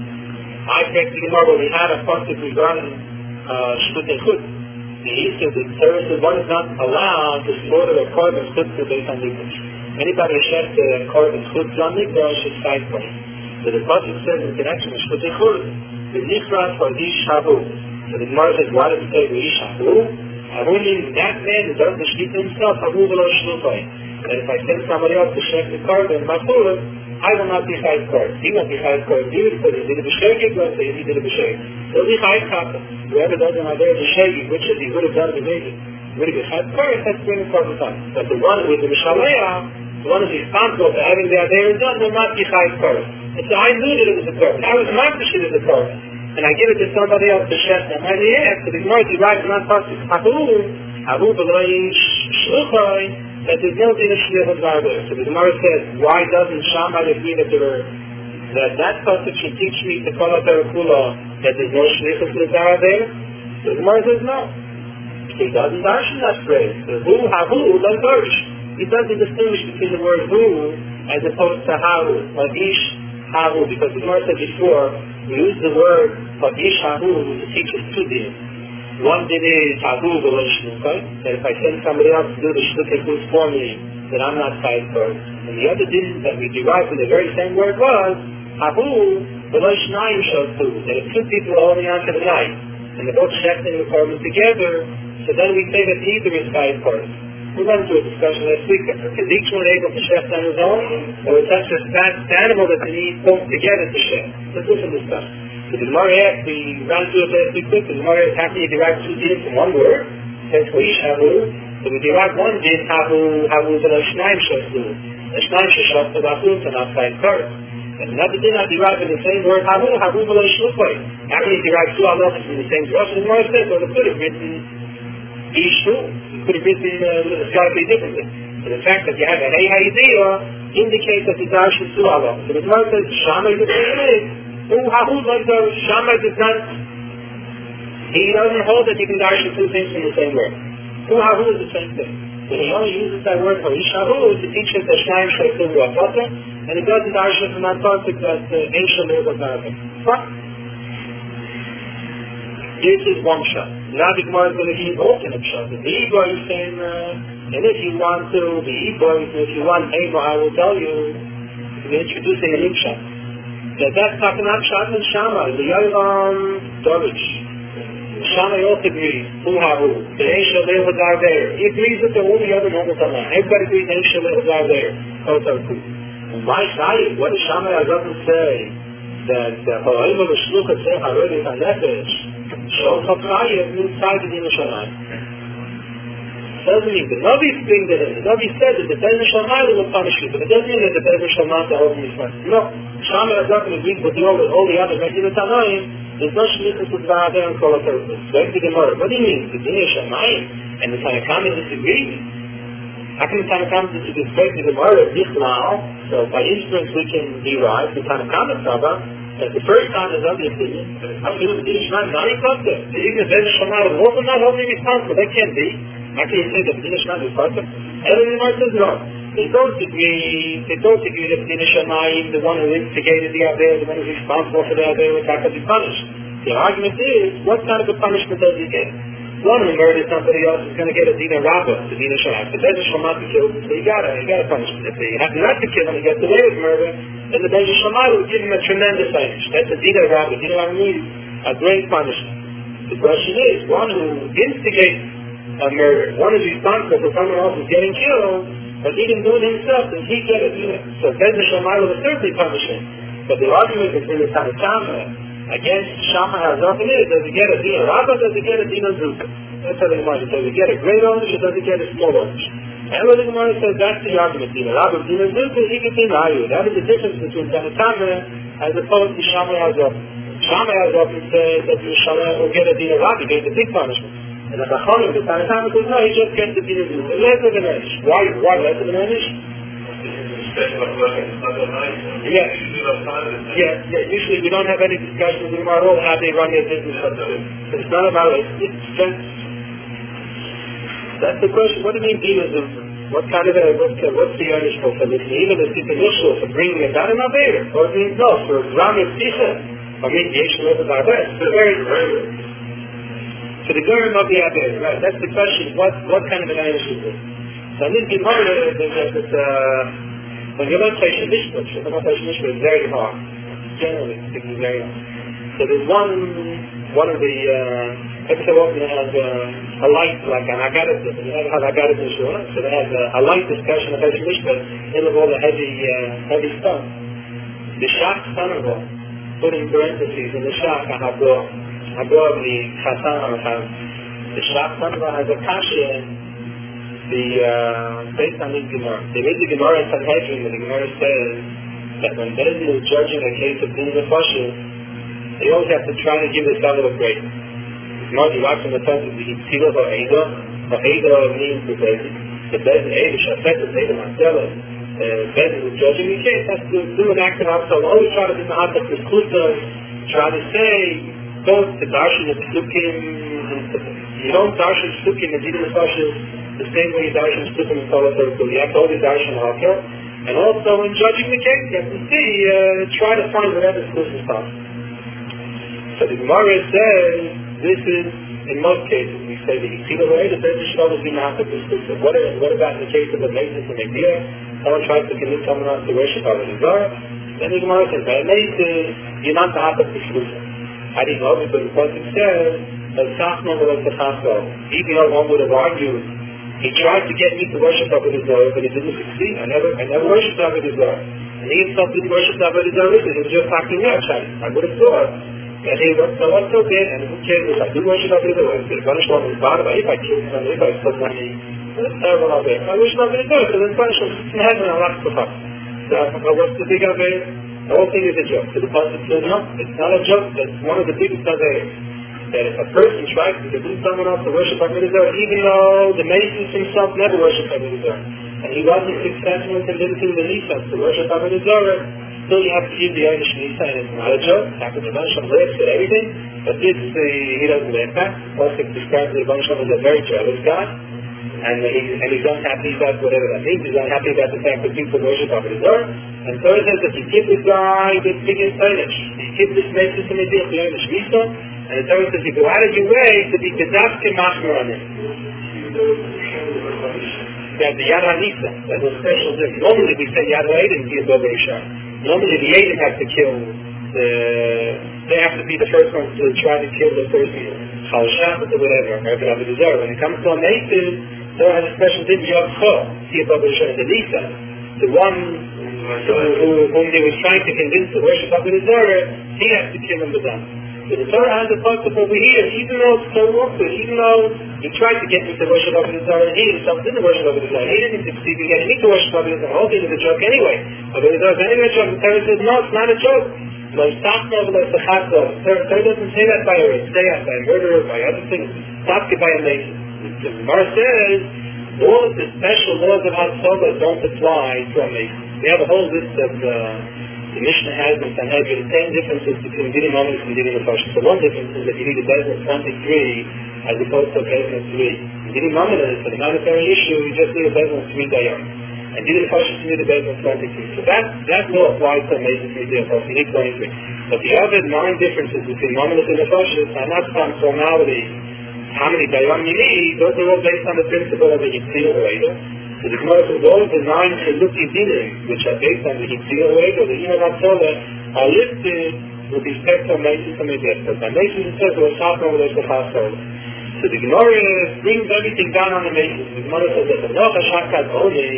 I think the Gemara, we had a pasuk regarding Shlut and Chut. He said the Torah says one is not allowed to slaughter a korban chutz based on Mikdash. Anybody who shechs a korban chutz on Mikdash is fight for him. So the pasuk says in connection with Shlut and Chut, the Nichrat for Ish Havu. So the Gemara says, why does it say Ish Havu? Havu means that man who does the Shlit himself, Havu v'lo Shlutai. And if I send somebody else to shech the korban, Machulah, I will not be chayv korban. He won't be chayv korban. You because he did a b'shegig, let's say he did a b'shegig. He'll be chayv kappa. Whoever does an adher b'shegig, which if he would have done it maybe, would have been chayv korban, has to bring a korban time. But the one with the mishaleah, the one who's responsible for having the adher done, will not be chayv korban. And so I knew that it was a korban. I was not the shit of the korban. And I give it to somebody else to shech them. I asked, so the Gemara derives not pasuk Havu v'lo Shluchai, that there's no din of Shlichus L'Bar there. So the Gemara says, why doesn't Shammai agree that pasuk should teach me to call out Terakula that there's no Shlichus L'Bar there? So the Gemara says no. He doesn't darshan that phrase. The Hu, Havu, don't darsh. He doesn't distinguish between the word Hu as opposed to Havu, Ish Havu, because the Gemara said before, we use the word Ish Havu to teach us 2 dins. One din is Havu v'lo Shlukai, that if I send somebody else to do the Shlukai Chutz for me, then I'm not chayv korban. And the other din that we derived from the very same word was Havu v'lo Shnayim Shotu, that if 2 people are holding on to the knife, and they're both shechting the korban together, so then we say that neither is chayv korban. We went through a discussion last week. Is each one able to shecht on his own, or is that just that animal that they need both together to shecht? Let's do some discussion. So the Gemara asked, we ran through it last week, the Gemara asked, how can you derive 2 dins from one word? It says, Ish Havu, So with Iraq one did Havu Velo Shnaim Shaslu. The Shnaim Shaslu Bachut and outside Kurd. And another did not derive in the same word Havu Velo Shlukway. How can you derive two halachas in the same verse? And Gemara says, well, it could have written Ishtu. It could have written slightly differently. So the fact that you have a Hey idea indicates that the Dash is two halachas. So the Gemara says, Shammai the same is. Havu like the Shammai does not. He doesn't hold that you can dash the two things in the same word. Havu is the same thing. But he only uses that word Havishavu to teach us that Shnaim Shaifu Rapata, and it doesn't dash it from that concept that ancient laws of Arabic. Fine. This is one shot. Now the Gemara is going to give alternate shots. The Hebrew is saying, and if you want to, the Hebrew is, if you want Hebrew, I will tell you, we're introducing a new shot. That's talking about shot and Shammai, the Yoram Dorish. Shammai also agrees, Havu, the Aisha Leil Hadar there. He agrees with all the other normal Talmud. Everybody agrees Aisha Leil Hadar there. My side, what does Shammai doesn't say that Ha'oim of the Shlucha say Haredis HaNefesh, Shol Chakayim inside the Din Shammai. Doesn't mean the Navi bring that in. The Navi said that the Bezer Shammai will punish you, but it doesn't mean that the Bezer Shammai will hold you first. No, Shammai doesn't agree with all the other regular Tanoim. There's no shlichus with Va'adeh and Kol HaTorah. Back to the Gemara. What do you mean? The Dinei Shamayim and the Tanakama disagree? How can the Tanakama disagree? Back to the Gemara of Dichlal. So by inference we can derive the Tanakama Saba that the first time is of the opinion. I feel the Dinei Shamayim not responsible. The Ignis Bezer Shamayim is also not holding responsible. That can't be. How can you say that the Dinei Shamayim is responsible? And the Gemara says no. They don't agree that the Dinei Shamayim, the one who instigated the Aveh, the one who's responsible for the Aveh, would have to be punished. The argument is, what kind of a punishment does he get? One who murders somebody else is going to get a Dina Rabbah, the Dina Shamayim. The Bezer Shamayim to kill him, so you got a punishment. If they have not to kill him, he gets away with murder, then the Bezer Shamayim will give him a tremendous punish. That's a Dina Rabbah. Dina Rabbah means a great punishment. The question is, one who instigates a murder, one who's responsible for someone else who's getting killed, but he didn't do it himself, does he get it? So Bezer Shamayim will certainly punish him. But the argument is in the Tanakama against Shammai Hazafin is, does he get a Dina Rabbah, does he get a Dina Zuka? That's how the Gemara says. Does he get a great ownership, or does he get a small ownership? And what the Gemara says, that's the argument. Dina Rabbah, Dina Zuka, he can deny you. That is the difference between Tanakama as opposed to Shammai Hazafin. Shammai Hazafin says that Shammai will get a Dina Rabbah, he gets a big punishment. And the Chachonim, the Tanakama says, no, he just gets the Dina Zuka. Less of an Enish. Why less of an Enish? Yeah, usually we don't have any discussions with our role how they run their business. It's not about it. That's the question. What do you mean Dina? What kind of what's the Irish for this? Even if it's initial for bringing it down in our bear, or it means no, for Ramit Tisha, I mean the Asian of our best. So the Gurim of the Abir, right? That's the question. What kind of an Irish is this? So in this Gemara, there's when you learn Pesach Mishpat, is very hard. Generally, it's very hard. So there's one of the, every so often they have a light, like an Agadah, they have Agadah insurance, so they have a light discussion of Pesach Mishpat in all the heavy stuff. The Shach Sanavah, put in parentheses in the Shach, Hagor of the Chatan, the Shach Sanavah has a kasha based on this Gemara. There is a Gemara in Sanhedrin, and the Gemara says that when Bezdin is judging a case of Din Nefashim, they always have to try to give the fellow a break. Gemara derives from the sense of the Yitzhila Ha'eda. Ha'eda means the Bezdin. The Bezdin, Ha'eda, Shafet, Ha'eda, Marcella. Bezdin is judging the case, has to do an act of Absalom. Always try to do the act of Kuta, try to say, don't the Darshan of Psukim, you don't Darshan Psukim and Din Nefashim the same way you darshan Psukim and Kol HaTorah. You have to always darshan Hakel. And also in judging the case, you have to see, try to find whatever exclusion is possible. So the Gemara says, this is, in most cases, we say the Yitzhila way, the Bezdin should always be not the exclusive. What about in the case of a maintenance and idea? Someone tries to convince someone else to worship Avodah Zarah. Then the Gemara says, by a maintenance, you're not the half of exclusive. How do you know? Because the Pasuk says, even though one would have argued, he tried to get me to worship Avodah Zarah, but he didn't succeed. I never worshipped Avodah Zarah. And he himself didn't worship Avodah Zarah either. He was just acting out. I would have thought that he was what's so bad, and who cares if I do worship Avodah Zarah? If I kill somebody, if I took money, That's terrible Avera. I wish not to do it, so then punish him in heaven and Allah to come. So what's the big Avera? The whole thing is a joke. So the Pasuk says, no, it's not a joke, that's one of the biggest Averas. That if a person tries to do someone else to worship Avodah Zarah, even though the Mason himself never worshipped Avodah Zarah, and he wasn't successful in convincing the Nisans to worship Avodah Zarah, still you have to give the Einish Nisa, and it's not a joke. After the Rebbeinu Shalom laughs at everything, but this, he doesn't laugh at. Pasuk describes the Rebbeinu Shalom as a very jealous guy, and he's unhappy about whatever that means. He's unhappy about the fact that people worship Avodah Zarah. And so it says that he gives this guy this big Einish. He gives this Mason to Mediach, the Einish Nisa, and the Torah says you go out of your way to be Kedavke Machmer on it. That the Yad HaNisa, that's a special thing. Normally we say Yad HaEden be a Dover Yishar. Normally the Edom have to kill they have to be the first ones to try to kill the person. Chal Shabbat or whatever, when it comes to a Mason, Torah has a special thing, Yad Cho, see a Dover Yishar, the Nisa, the one whom they were trying to convince to worship Avodah Zarah, he has to kill him with them. So the Torah has a concept over here, even though it's so awkward, even though he tried to get me to worship Avodah Zarah, he himself didn't worship Avodah Zarah, he didn't succeed in getting me to worship Avodah Zarah, the whole thing is a joke anyway. Avodah Zarah is anyway a joke. The Torah says, no, it's not a joke. The Torah doesn't say that by a Ritzayah, by a murderer, by other things. Stop it by a Mason. The Gemara says, all of the special laws of Hatzobah don't apply to a Mason. We have a whole list of the Mishnah has in Sanhedrin 10 differences between Dinim Omelis and Dinim Nefashis. So one difference is that you need a Bezin of 23 as opposed to a Bezin of 3. In Dinim Omelis, for the monetary issue, you just need a Bezin of 3 Dayan. And Dinim Nefashis, you need a Bezin of 23. So that law applies to a Mason 3 Dayan, you need 23. But the other 9 differences between Omelis and Nefashis are not some formality. How many Dayan you need, those are all based on the principle of the Yitzhak later. So the Gemara says all of the 9 Chiluki Dinim, which are based on the Yitzhak later, the Yom HaTzolah, are listed with respect to Mason and Medech. But by Mason it says, we're talking over the Chatzol. So the Gemara brings everything down on the Mason. The Gemara says that the Noach HaShakat only,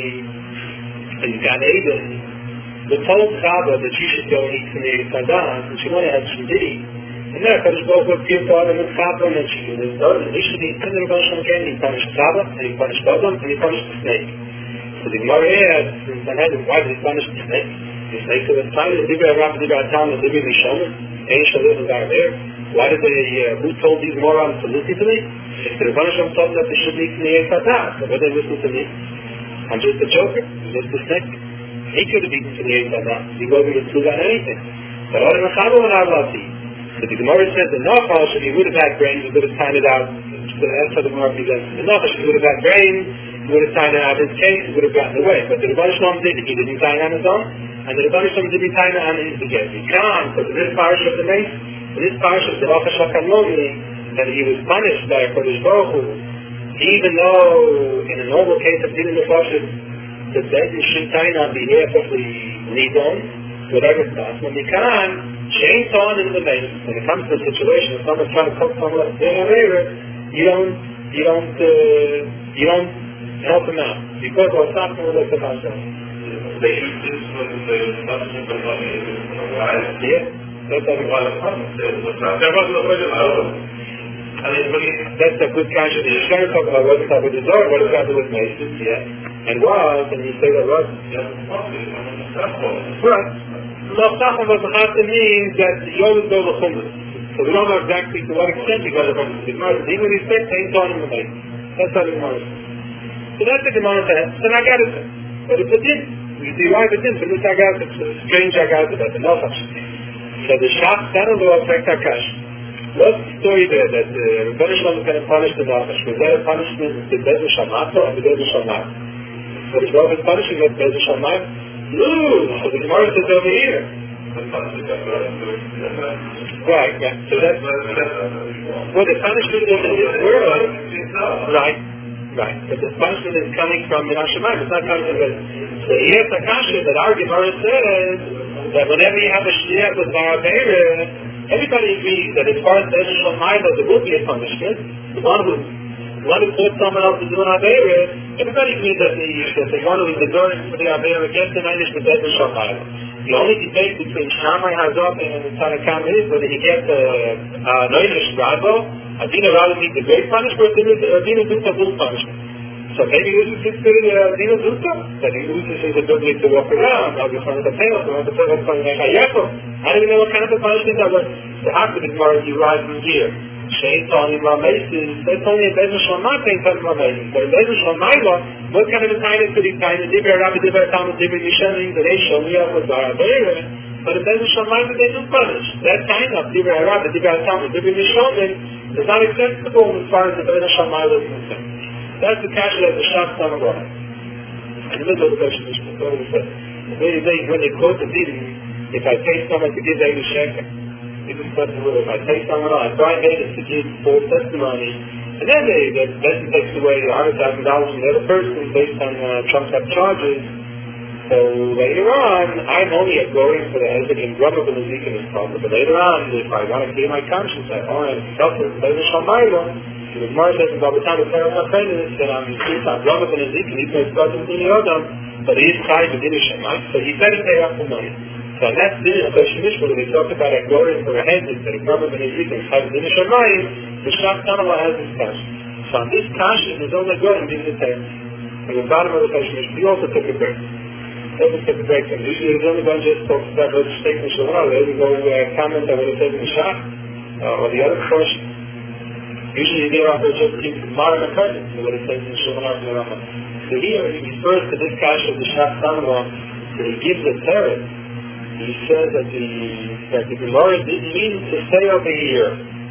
in Gan Eden, the told Chava that she should go and eat from the Yitzhak, and she wanted to have Shindiri. And there, Kadosh Baruch Hu gives to Adam and Chava, and she was done, and he should eat from the Rebbeinu Shalom again, he punished Chava, and he punished Adam, and he punished the snake. So the Gemara asks, in Sanhedrin, why did he punish the snake? The snake was tiny, the Dibra Rav, the Dibra Atam, the Dibra Mishomer, Ein Shalom and Dar. Why did they, who told these morons to listen to me? If the Rebbeinu Shalom told them that they should eat from the Yitzhak, so why did they listen to me? I'm just a joker, I'm just a snake. He could have eaten from the Yitzhak, he wasn't going to do anything. But Adam and Chava were not allowed to eat. So the Gemara says the Nachash, if he would have had brains, he would have timed it out. So that's how the Gemara presents. The Nachash, if he would have had brains, he would have timed it out his case, he would have gotten away. But the Rebbeinu Shalom did, he didn't tie it on his own, and the Rebbeinu Shalom didn't tie it on his beginning. He can't, because in this parish of the Mace, in this parish of the Nachash HaKalmoni, that he was punished by Kadosh Baruch Hu, even though in a normal case of Dinim Nefashis, the Bezin should tie it on behalf of the Nidon, whatever it's done. When you can, change on in the main. When it comes to a situation, if someone's trying to cook someone else dinner later, you don't help them out. Because what's not going to look at myself. They use this when they not super money. Yeah. That's a that's a good question. You're trying to talk about what it's got with the Zohar, what it's got to do with Mason, yeah. And was, and you say that was. Right. Lachacham was Lachacham means that you always go to Chumrah. So we don't know exactly to what extent you go to Chumrah. Even when he said, ain't on in the Mason. That's how the Gemara says. So that's the Gemara says, and I got it. But it's a din. You see why it's a din. So this I got it. It's a strange I got it. That's a Nachash. So the Shach, that'll go affect Akash. What's the story there that the Rebbeinu Shalom is going to punish the Nachash? Was that a punishment to Bezer Shamato or the Bezer Shamat? So the Rebbe is punishing the Bezer Shamat? No! So the Gemara says over here. Right, yeah. So that's well, the punishment is in this world. Right. But the punishment is coming from Min HaShamayim. It's not coming from Bezer. So here's the kasha that our Gemara says that whenever you have a shliach with Barabera, everybody agrees that as far as the Bezer Shamayim, there will be a punishment. The one who put someone else to do an Avera, everybody agrees that the one who is deserving for the Avera gets the Einish with Bezer Shamayim. The only debate between Shammai Hazok and the Tanakam is whether he gets a Einish Rabo, Adina rather need the great punishment, or Adina do the full punishment. So maybe this is considered Dino Zuta, that he loses his ability to walk around, I'll be front of the tail, so the tail is coming like Hayeko. I don't even know what kind of a punishment that was. The after the Gemara, you rise from here. Shane Tony Mamesis, that's only a Bezer Shalmah thing, Tony Mamesis. But a Bezer Shalmah, what kind of a time could he find? The Dibber Rabbi, Dibber Talmud, Dibber Yishanim, the Nation, we have with Barabere. But a Bezer Shalmah, they do punish. That kind of Dibber Rabbi, Dibber Talmud, Dibber Yishanim is not acceptable as far as the Bezer Shalmah is concerned. That's the kasha that the Shach Son of God. In the middle of the question, when they quote the Didi, if I pay someone to give a sheker, if I pay someone else, I try to give false testimony, and then the person takes away $100,000 from the other person based on trumped up charges. So later on, I'm only going for the Hezek and Grubba and the Zeke in this problem. But later on, if I want to clear my conscience, I want to help with the Shalmayla. The Gemara says in Baba Time, the parents are famous, that I'm Grubba and the Zeke, and he says, God is in the Odom, but he is tied to Dina Shammai, so he better pay up the money. So that's Dina Shammai, when they talk about a glory for a Hezek, that a Grubba and the Zeke is tied to Dina Shammai, the Shach Tanala has this conscience. So on this conscience, there's only good in Dina Shammai. And the bottom of the Shammai, we also took a break. Usually the only one just talks about what the statement is allowed. They go comment on what it says in the Shach, or the other portion. Usually they offer just keep modern accordance to what it says in the Shulchan Aruch. So here he refers to this kasha of the Shach Tanamah, that he gives a parrot. He says that the Gemara didn't mean to say over here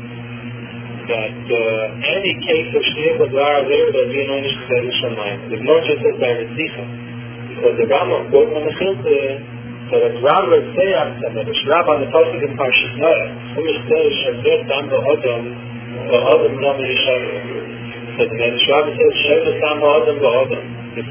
that any case of Shnei Badar there will be an Onish Tzedek Shamayim. The Gemara just says by Ritzicha. Because the Rambam quote on the Chilta that a Rambam would say after that the Shrab on the Pasuk in Parshas Noah, who is says Shabbat Tam Ba'odam Nam Yisharim. So then the Shrab says Shabbat Tam Ba'odam. If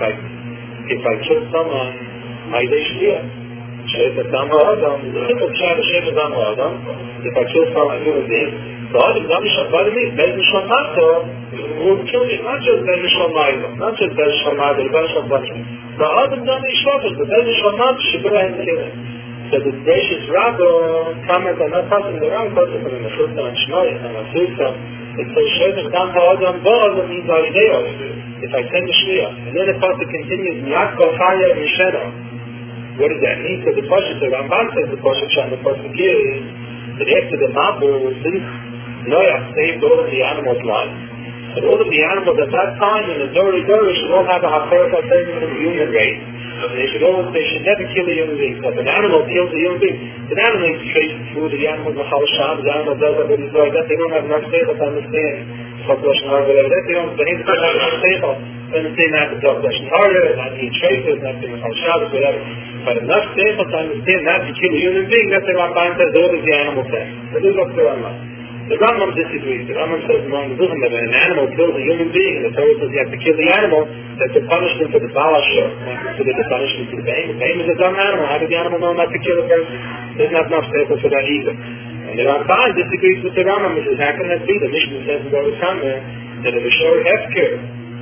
I kill someone, I day Shliach. Shabbat Tam Ba'odam. The simple pshat of Shabbat Tam Ba'odam. If I kill someone, human being, the Adam Nam Yisharim means Bezer Shalmato will kill me, not just Bezer Shalmato, not just Bezer Shalmato, Bezer Shalmato. The Adam Nam Yisharim, the Bezer Shalmato should go ahead and kill him. So the Beishis Rabbo comment on that person, the wrong person from the Mechilta and Shmoyah and Mechilta, it says Shabbat Tam Ba'odam Ba'odam means Arideo, if I send the Shliach. And then the pasuk continues, Yakko Chaya Mishena. What does that mean? So the pasuk, the Ramban says the pasuk Sham, the pasuk is that after the Mabul, since Noah saved all of the animals' lives. But all of the animals at that time in the Dori should all have a Hakorah in the human race. They should never kill a human being. So if an animal kills a human being, the animal eats straight food, the animal is Machal Sham, the animal does what he's doing, that they don't have enough seichel to understand. Choklosh and Harvard, that they don't have enough seichel to understand that the Choklosh and Harvard, not to eat traces, not to Machal Shabbos, whatever. But enough seichel to understand not to kill a human being, that's the Ramban says, all of the animal thing. That is up to Ramban. The Rambam disagrees. The Rambam says among the Zuchim that when an animal kills a human being, and the Torah says you have to kill the animal, that's a punishment for the Baal Asher, not considered a punishment for the Behem. The Behem is a dumb animal. How did the animal know not to kill a person? There's not enough seichel for that either. And the Ramban disagrees with the Rambam. He says, how can that be? The Mishnah says in Baruch Hameh that if a Shor Hefker,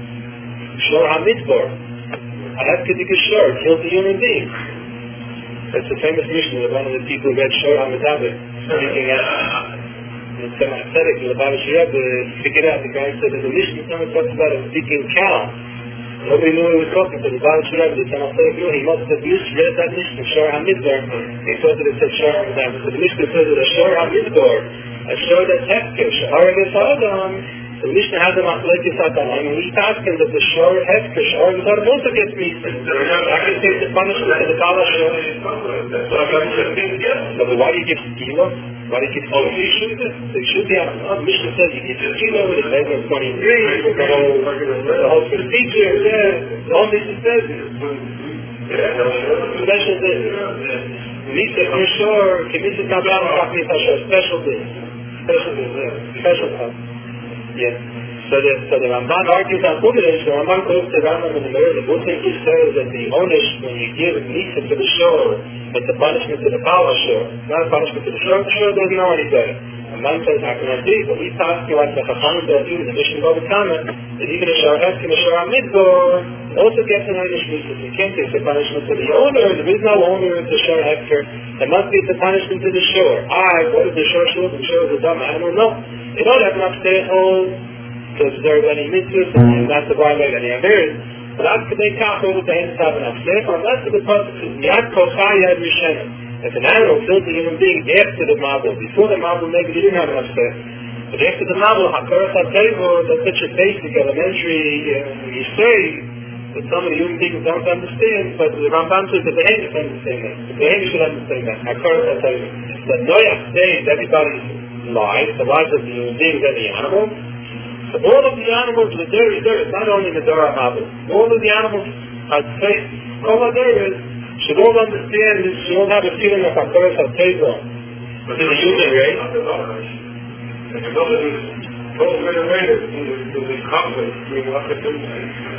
Shor HaMidbar, a Hefker Dikashor kills a human being. That's the famous Mishnah of one of the people who read Shor HaMidbar, speaking at it's a Matzedek, the Baal Shirab, figured out, the guy said that the Mishnah someone talks about a speaking cow. Nobody knew he was talking to the Baal Shirab, the Matzedek knew, he must have read that Mishnah, Shor HaMidbar. He thought that it said Shor HaMidbar, but the Mishnah says that a Shor HaMidbar, a Shor that's Hefker, Shor HaMidbar, the Mishnah has a Machlekes HaTanaim, and he's asking that the Shor Hefker, Shor HaMidbar also gets meat. I can take the punishment of the Baal Shor. But why do you give Gila? Why do you give Gila? They should be out. The Mishnah says you give Gila, it's 23, the whole procedure, all this is says. Special day. Misa for sure, Kimisa Tabam, special day. Special time. Yeah. So the Ramban argues on Buddhish, the Ramban goes to Rambam in the mirror, the Buddhish says that the Onish, when you give Misa to the shore, it's a punishment to the Baal Shor, not a punishment to the shore doesn't know any better. Ramban says, how can that be? But we talk to like the Chacham that do, the Mishnah Bava Kama, that even a Shor Hefker, a Shor HaMidbar, also gets an Onish Misa. You can't say it's a punishment to the owner, there is no owner of the Shor Hefker, there must be a punishment to the shore. What is the shore? The shore is a dumb animal? No. They don't have enough seichel to observe any mitzvahs and not to violate any averes. But after they talk over the hands of an upset, unless the person is Yad Kochai Yad Rishena. If an animal kills a human being after the Mabul, before the Mabul maybe he didn't have an upset. But after the Mabul, HaKoras HaTevo, that's such a basic, elementary, you say, that some of the human beings don't understand, but the Rambam says that the Behemoth understand that. The Behemoth should understand that. HaKoras HaTevo. That Noach saves everybody's lives, the lives of the human beings and the animals. So all of the animals, the dairy, not only the Dora Mabul, all of the animals, I'd say, all of there should all understand this, should all have a feeling of HaKoras HaTevo. But in the human race, and the mother is told right away that there's a conflict between what they're doing.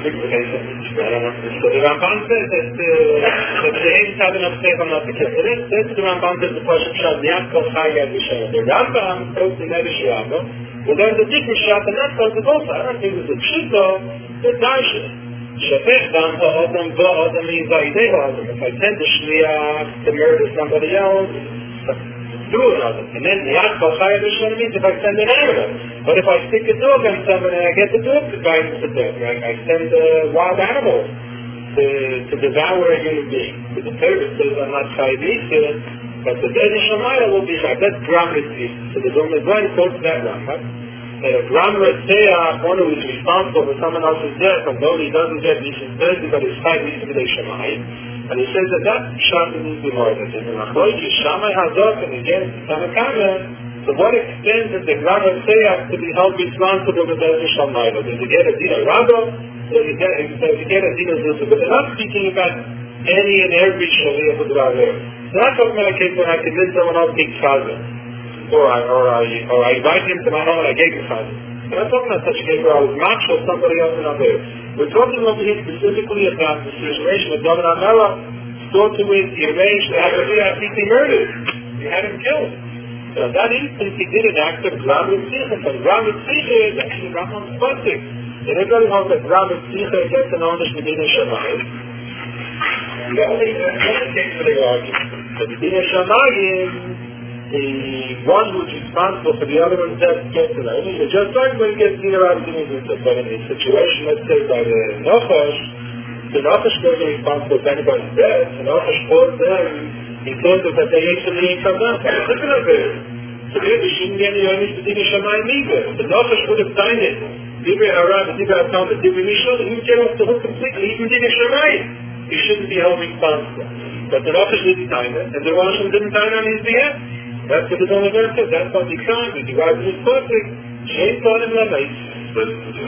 So the Ramban says that the Ains have an upset on not the kids. So that's the Ramban says the Pasha Pshat, Yad Kochai Yad Rishena. The Rambam goes to Nevish Rabba, well there's a different shot and that goes to both. I don't think there's a Pshito, the Darsha. Shafech Dam Ha'odam Va'odam means Va'idei Ha'odam. If I send the Shliach to murder somebody else, do another. And then the Yad Kochai Yad Rishena means if I send an animal. But if I stick a dog on someone and I get the dog to bite the dog, right? I send a wild animal to devour a human being. But the Torah says I'm not Chayvisa, but the Beit Shammai will be Chayv. That's Gram Ritzvah. So the Zohar Zayim quotes that one, right? And a Gram Ritzvah, one who is responsible for someone else's death, although he doesn't get Nishan Thursday, but he's Chayvisa B'dei Shammai. And he says that shot needs to be more than this. And Achloik Shammai Hazok, and again, Tanakama, to what extent does the Gram Ritzvah to be held responsible for Beit Shammai? Does he get a Dina Rabba? Does he get a Dina Zuzah? But they're not speaking about any and every Shaliyah who's out there. They're not talking about a case when I convince someone else to take Chazah. Or I invite him to my home and I gave him Chazah. We're not talking about such a case where I was macho somebody else and out there. We're talking over here specifically about the situation with David Amela, thought to it, he arranged to have Afiti murdered. He had him killed. So in that instance, he did an act of Gram Ritzvah. But Gram Ritzvah is actually Rambam's Pasuk. And everybody knows that Gram Ritzvah gets an honest Medina Shammai. And the only case for the argument. But Medina Shammai, the one who's responsible for the other one's death gets it. I mean, just like when you get Medina Rabbi Zuzah, but in a situation, let's say, by the Nachash wasn't responsible for anybody's death. The Nachash caused them. He told us that they actually didn't come down. Listen up there. So there shouldn't be any Yonis to Dina Shammai either. The Nachash would have done it. Divrei Harav, Divrei Atam, Divrei Mishal, he would get off the hook completely, even Dina Shammai. He shouldn't be held responsible. But the Nachash didn't time it, and the Rosh didn't time on his behalf. That's what the Zohar says. That's what he can't. He divides his perfect. Shame thought him that night. But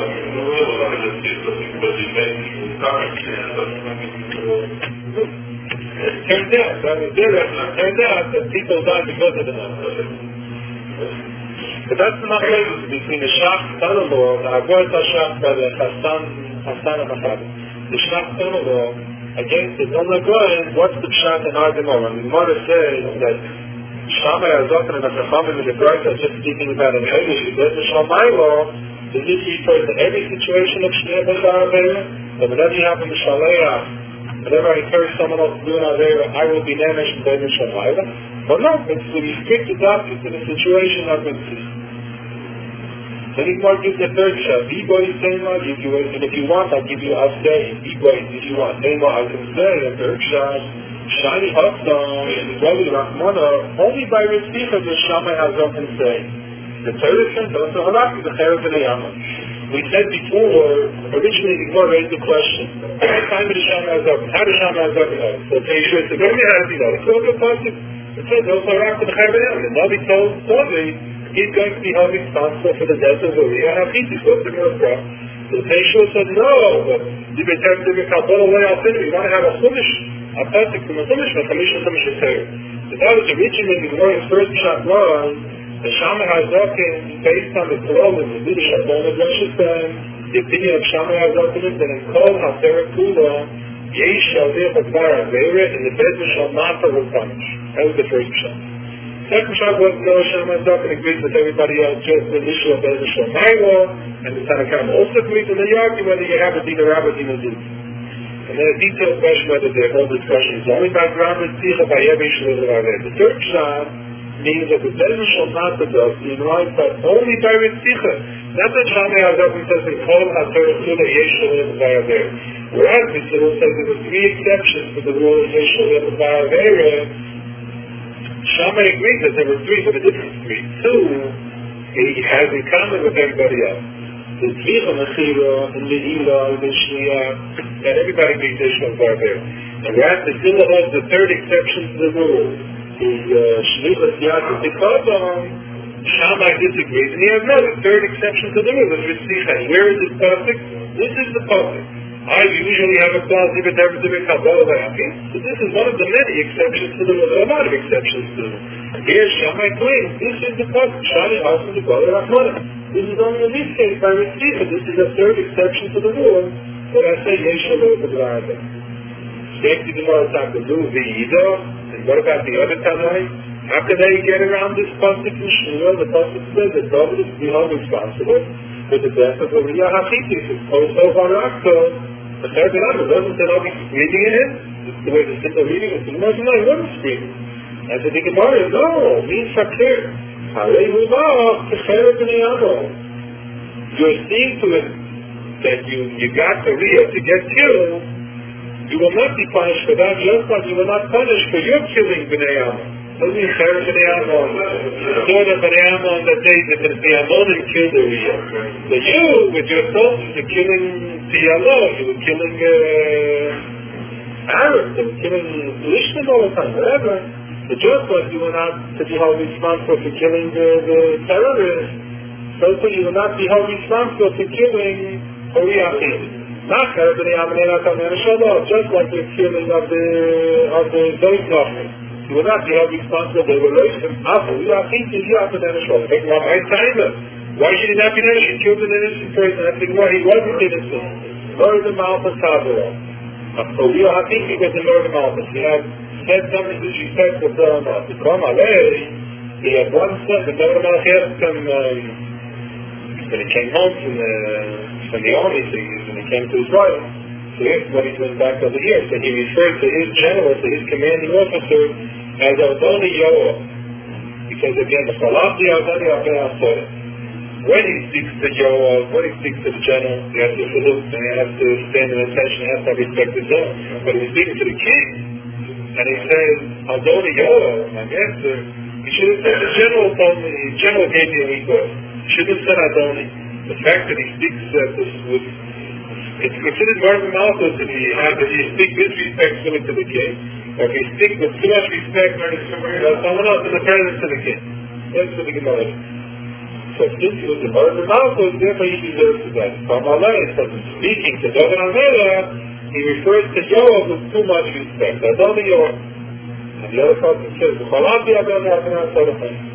Turns out that people die because of the Nachash. But that's the Machlokes between the Shach son-in-law, the Avodah Shach by the Hassan of Achad. The Shach son-in-law against the Zohar Goyen, what's the Pshat in our Gemara? And the Gemara says that Shammai Hazok and the Chachamim in the Brayta are just speaking about an Eilish. There's the Shammai law, does this refer to every situation of Shnei B'Zar Aveira? That whenever you have a Mishaleach, whenever I encourage someone else to do an Aveira, I will be Nemesh and Beit Shammai. But no, it's restricted up to the situation of Mitzvah. Then he gives the third shot. B-boy Sema, give you it, and if you want, I'll give you a say. B-boy, if you want Sema, I can say a third shot. Shiny Hafdom, Rabbi Rahmana, only by Ritzicha does Shammai Hazok can say. The Torah says also Halak is the Cherev and Ayama. We said before, originally the Gemara raised the question, what time did Shammai Hazok? How does Shammai Hazok know? So Teishu said, how does he know? It's all good question. It says also Halak is the Cherev and Ayama. The Navi told Savi, he's going to be held responsible for the death of Uriah, and he's supposed to go across. So Teishu said, no, but you want to have a Chumash, a Pasuk from a Chumash, a Chumash is here. So that was originally the Gemara's first shot was, the Shammai Hazok based on the Torah and the leadership of the Rosh the opinion of Shammai Hazok is that in Kol HaTerek Kula, Yesh Yaldir B'Dvar Aveira, in the Beit Shal Mata will punish. That was the first shot. Second shot was no Shammai Hazok agrees with everybody else, just the issue of Beit Shal Maiwa, and the Tanakam also agrees, and they argue whether you have a Dina Rabba Dina Zuz. And then a detailed question whether the whole discussion is only about Gram Ritzvah by Yevish Lezer Aveira. The third shot means that the Bezin shall not deduct the enlightened but only by Ritzicha. Not that Shammai Hazak says in Kol HaTorah Sula Yeshua V'Vayavera. Whereas Ritzicha says there were three exceptions to the rule of Yeshua V'Vayavera. Shammai agrees that there were three, but a different three. Two, he has in common with everybody else. The Tzvicha Mechira, and Me'ila, and Shliya, and everybody agrees Yeshua V'Vayavera. And whereas Ritzicha holds the third exception to the rule, the Shlichus Yad Tikadon, Shammai disagrees, and he has no third exception to the rule, the Ritzicha. Where is this perfect? This is the perfect. I usually have a clause, but never do it Kabbalah V'Yachid. So this is one of the many exceptions to the rule. There are a lot of exceptions to the rule. Here Shammai claims, this is the perfect. Shammai also the Kabbalah Rahmanah. This is only in this case by Ritzicha. This is a third exception to the rule. But I say, Yeshua V'Vayavera. Take the Gemara time to do V'Yidah. And what about the other Tanai? How can they get around this pasuk in Shmuel? The pasuk says that David is being responsible for the death of Uriah HaChittite. It's also Barakto. The third one doesn't say I'll be reading in it. It's the way the simple reading is. No, he wasn't speaking. And so the Gemara, no, means Fakir. Harei Huvach, Techeres B'nei Amo. You're seeing to it that you got Uriah to get killed. You will not be punished for that, just like you will not punish for your killing B'nai Ammon. Doesn't mean Cheres B'nai Ammon. Sort of B'nai Ammon that the Ammonim killed Uriah. But you, with your thoughts, you're killing Tiyalo, you were killing Arabs, you were killing Lishnim all the time, whatever. But just like you were not to be held responsible for killing the terrorists, so you will not be held responsible for killing Uriah. Not Cheres B'nai Ammon, just like the killing of the Zoid Nochim. You will not be held responsible. They were raised in Afu. You are thinking you have to manage all. Take one right time. Why should he not be punished? He killed an innocent person. I think, no, he wasn't innocent. Murder Malchus Tavara. So we are thinking that the murder Malchus. He had said something disrespectful to him. To come away, he had one step. The murder Malchus asked him, when he came home from the army, when he came to Israel, so here's what he went back over here. So he referred to his general, to his commanding officer, as Adoni Yoav. Because again, the Falafli Adoni Yoav, when he speaks to Yoav, when he speaks to the general, he has to salute, and he has to stand in attention, he has to respect his own. But he's speaking to the king, and he says, Adoni Yoav, my master, he should have said, the general gave me a request. He should have said Adoni. The fact that he speaks with, it's considered murder Malchus if he speaks disrespectfully to the king, or if he speaks with too much respect to someone else in the presence of the king. That's what the Gemara is. So since he was a murder Malchus, therefore he deserves to die. So speaking to David HaMelech, he refers to Yoav with too much respect. Adoni Yoav. And the other part says, Chalabi Adoni Yoav.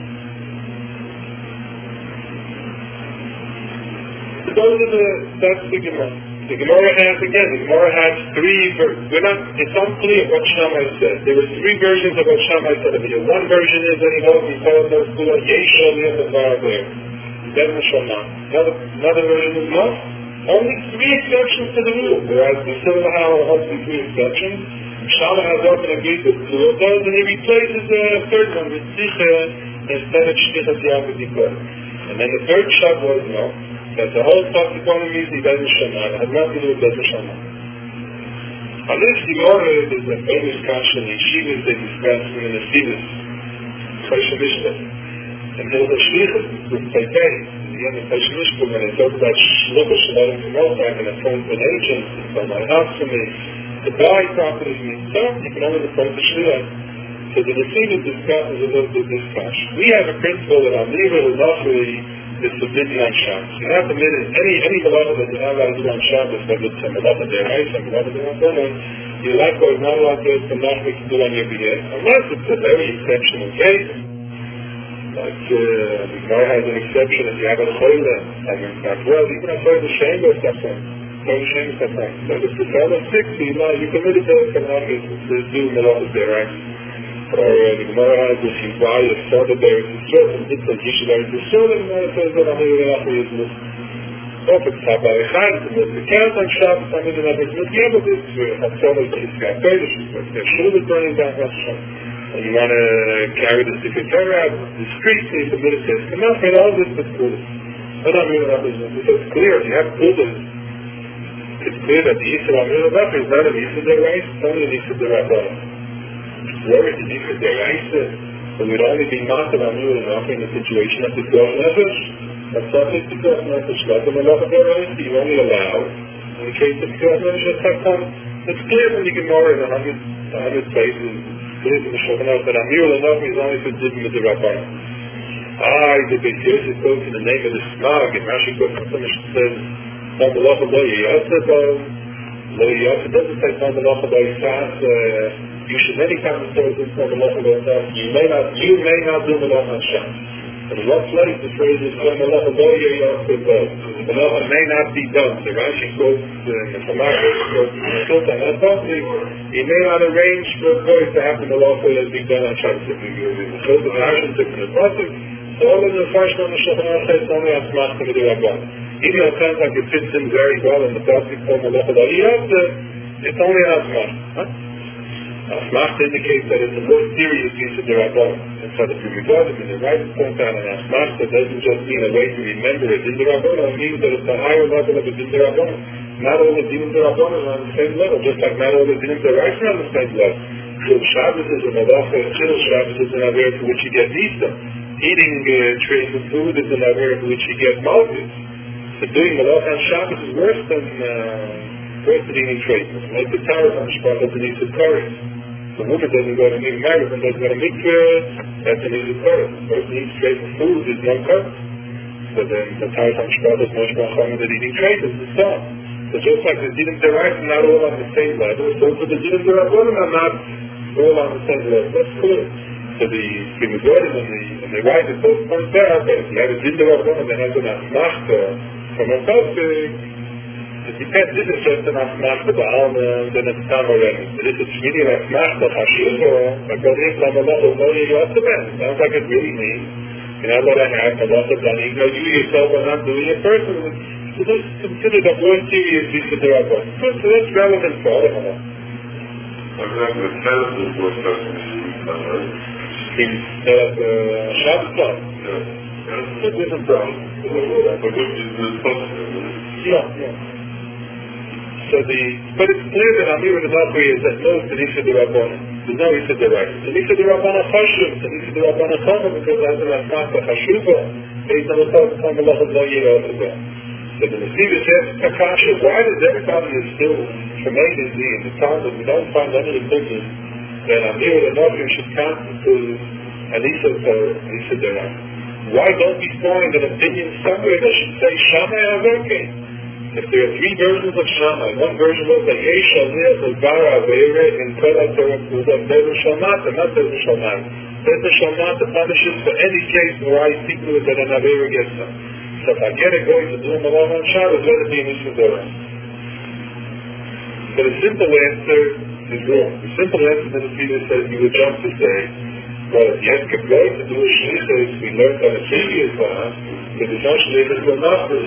That's the Gemara. The Gemara has three versions. It's unclear what Shammai said. There were three versions of what Shammai said over here. One version is that he told no school, Yeshua V'Vayavera. Then Shema. Another version is no. Only three exceptions to the rule. Whereas the Silver Howell holds the three exceptions. Shammai has often agreed with two of those, and he replaces the third one with Tzicha instead of Shlichus Yad Tikadon. And then the third shot was no. That the whole topic only means the Beis Shammai. It has nothing to do with Beis Shammai. On this Gemara, there's a famous kasha in Yeshivas they discuss in the Yeshivas, Choshe Mishnah. And there's a shlichus with Pei, in the end of Choshe Mishnah, when they talk about shlichus shalarim from Moldavia and appoint an agent to sell my house for me, to buy properties and so you can only appoint the shliach. So the Yeshivas discusses a little bit this kasha. We have a principle that Amira is awfully is forbidden on Shabbos. You have to admit it, any beloved that you're not allowed to do on Shabbos, whether it's some beloved there, right? Some beloved there on Sunday, you likewise not allowed to some nothing to do on your behalf. Unless it's a very exceptional case. Like, the Gemara has an exception if you have a choila, and it's not well, even a choila shame or something. Choila shame or something. So if it's a of 60, you committed to do beloved there, right? Or the Gemara has if you buy a soda there, it's certain, it's like you should have the soda, and the Gemara says that I'm going to offer you this. If it's not by a chad, it's the count on Shabbos, I'm going to have this. But yeah, but this, I'm sorry, it's got 30, it's got shul is burning down, that's Shabbos. and you want to carry the Sefer Torah discreetly from the says, come out with all this with Kudas. But not really representative. It's clear, if you have Kudas, it's clear that the Yisur Amir Rabbi is not an Yisur Derais, it's only an Yisur Derabban. Where is the Yisur Derais? So we'd only be Master Amir Rabbi in a situation of the Pikuach Nefesh. That's subject to Pikuach Nefesh, not the Malacha Derais, you only allow, in the case of Pikuach Nefesh, it's clear from the Gemara in 100 places, it's clear from the Shulchan Aruch that Amir Rabbi is only for Zidin with the Rabban. The Beis Yosef goes in the name of the Smag, and Rashi goes and says, Tom Malacha Lo Yiyasebo, Lo Yiyasebo doesn't say Tom Malacha Lo Yisas, you should many times say this Tom Malacha Lo Yisas, you may not do Malacha Hashem. And in what place the phrase is Tom Malacha Lo Yiyasebo, the Malacha may not be done. The Rashi quotes the Tamar, quotes the Sultan, that's something, he may not arrange for a voice to have the Malacha be done on Shabbos. The Sultan Hashem took the Pasuk, all of the first on the Shulchan Aruch says only Asmach to the Rabban. Even though it sounds like it fits in very well in the Pasuk from Malacha Lo Yiyasebo, it's only Asmach. Asmach indicates that it's a more serious use of the Rabban. And so if you regard it in the right point down on Asmach, that doesn't just mean a way to remember it in the Rabban, it means that it's a higher level of it in the Rabban. Not all the Dinim the Rabban are on the same level, just like not all the Dinim the Rice are on the same level. So Shabbos is a Malacha, Chilul Shabbos is an Aver for which you get Easter. Eating trays of food is an Aver for which you get Malchus. So doing Malacha on Shabbos is worse than eating trays. Like the Torah on Shabbos doesn't eat the courage. The woman doesn't go to meet marriage and doesn't go to mikveh, that's an easy courage. The person eats trays of food is no courage. So then the Torah on Shabbos is much more common than eating trays and so on. So just like the Dinim Derais are not all on the same level, so for the Dinim Derabban are not all on the same level. That's clear. So the Gemara and the right at both points there, if you have a Din Derabban that has an Asmach from a Pasuk, it depends. This is just an Asmach to the Alma, then it's time already. But this is really an Asmach to Hashiva, like what is Lama Malacha Lo Yiyasebo. It sounds like it really means, what I have, Malacha done, even though you yourself are not doing it personally. So this is considered a more serious use of the Rabban. So that's relevant for all of them. For example, the Shabbos is more special. Shabbos club. Yeah. It's a different problem. But this is the special. Yeah. But it's clear that Amir and Nachri is at most the Nisa de Rabban. There's no Nisa de Rabban. The Nisa de Rabban is Chashuv. The Nisa de Rabban is Chashuv because that's an Asmach to Chashuva. Based on the thought of Malacha Lo Yiyasebo. So the Nesivis asks Takasha, why does everybody is still tremendously in the time that we don't find any opinion that Amir and Nachri should constitute an Nisa de Rabban? Why don't we find an opinion somewhere that should say Shammai Aveke? If there are three versions of Shammai, one version was that Yesh Aliyah Zogara Avere in Kola Torah Kuda Bezer Shalmata, not Bezer Shalmata. Bezer Shalmata punishes for any case where I speak to it that an Avere gets done. So if I get it going to do a Malach on Shabbos, let it be an Issadora. But the simple answer is wrong. The simple answer that the Peter says you would jump to say, well, if you have to go to do a Shlichus, we learned on the previous class, that the no Shlichus will not be.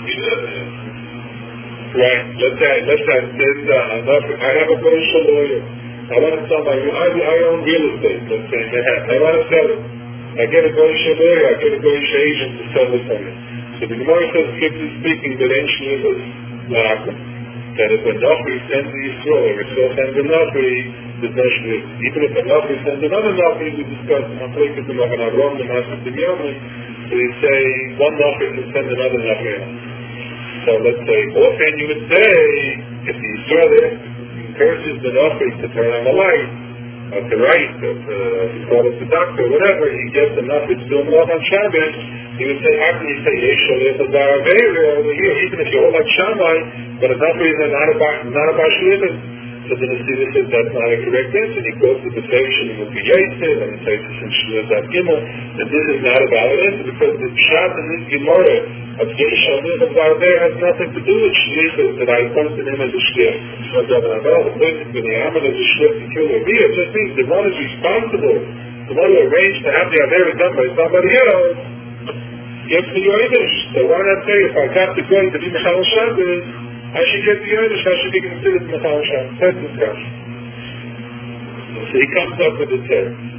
Right. Let's say I have a commercial lawyer. I want to sell I own real estate, let's say, in Manhattan. I want to sell it. I get a commercial lawyer, I get a commercial agent to sell it for me. So the Gemara says, strictly speaking, that ain't Shlichus La'akum. That if a Nachri sends the Yisrael, or Yisrael sends a Nachri, there's no Shlichus. Even if a Nachri sends another Nachri, we discuss in Machlekes the Magen Avraham, the Master Binyamin, so you say one Nachri can send another Nachri. So let's say, often you would say, if the Yisrael encourages the Nachri to turn on the light, or to write, or to call up the doctor, whatever, he gets the Nachri to do Malach on Shabbos, he would say, how can you say, Yesh Aliyah Zogara Avere over here, even if you hold like Shammai, but a Nachri is not about Shlichus. So the Nesivis says that's not a correct answer. He goes to the section in the Yetziv, and it says it's in Shlichus Gimel, that this is not a valid answer, because the Pshat in this Gemara of Yesh Aliyah Zogara Avere has nothing to do with Shlichus, that I posted him as a Shlich. So the person with the Ammon as a Shlich to kill a Reah, just means the one is responsible, the one who arranged to have the Avere done by somebody else, gets the Yoedish. So why not say, if I got the going to be Mechal Shabbos, I should get the Yoedish, I should be considered Mechal Shabbos. That's discussion. So he comes up with the term.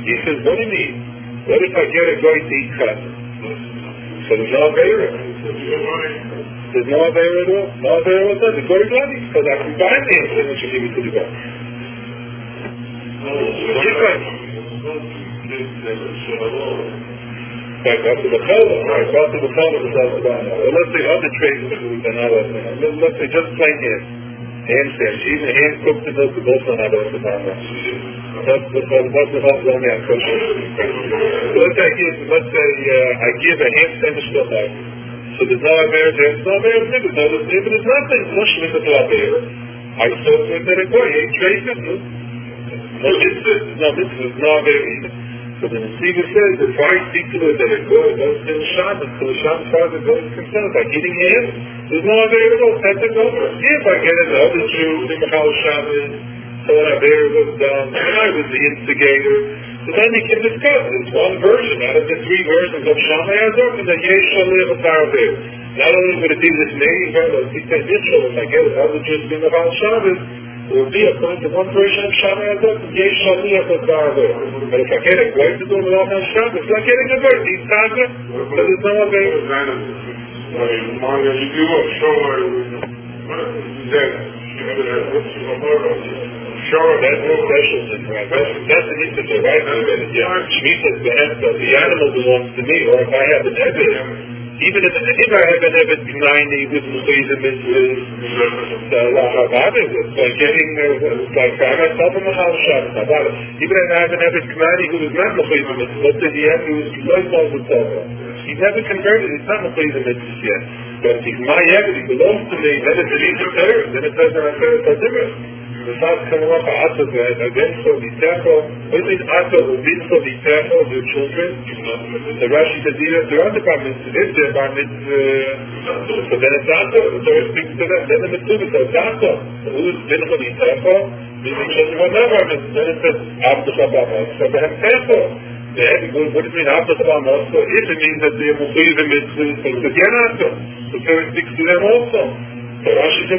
He says, what do you mean? What if I get a guy to eat chazan? So there's no Aveira. There's no Aveira at all. No Aveira at all. The guy is ready. Because I can buy the answer and should give it to the guy. Right, that's the Bechela. Right, that's the Bechela that does the Bana. Or let's say other trades that we've done out of. Let's say just plain ham sandwich. Even ham cooked the milk is also not out of the Bana. That's the whole only on kosher. So let's say I give a ham sandwich to a guy. So there's no Aveira there, there's no Aveira there, but there's nothing. Mushlim is the Aveira. I saw him that a guy ate trade with you. No, this is no Aveira either. So the Nesiva says, if I speak to it that it goes till Shabbos, so the Shabbos part of it is concerned by eating ham, there's no Aveira at all. That's it over. If I get it, the other Jew, the Machal Shabbos, so when Aveira was done, and I was the instigator, so then you can discuss. It's one version out of the three versions of Shammai Azor, and then Yesh Shalih of Aveira. Not only would it be this name, but he said, if I get it, other Jews, the Machal Shabbos, it will be according to one version of Shammai Azor, Yesh Shalih of Aveira. But if I get a guy to do it all on Shabbos, it's like getting a guy to eat Taga, so there's no Aveira. You do what? Show her. That's no special thing, right? That's an incident, right? Shemitah is the animal belongs to me, or if I have an Eved, even if I have an Eved K'naini with Mechizah Mitzvahs, it's like getting, like I myself in the house Shabbos, even if I have an Eved K'naini who is not Mechizah Mitzvahs, what did he have? He was lifelong with Torah. He's never converted, he's not Mechizah Mitzvahs yet. But if he's my Eved, he belongs to me, then it's an easy Torah, then it says that I'm Torah Tazimah. The thoughts coming up are Ato, again, so B'Techo, what is Ato, B'Techo, B'Techo, their children? The Rashi says, they're under Bar Mitzvah, if they're Bar Mitzvah, so then it's Ato, the Torah speaks to them, then the Mitzvah, so it's Ato. Who's B'Techo, B'Techo? The children are not Bar Mitzvah, then it says, Abducha Bar Mitzvah, B'Hem Techo. What does it mean, Abducha Bar Mitzvah? If it means that they're Mechizah Mitzvah, so it's again Ato. The Torah speaks to them also. So Rashi says,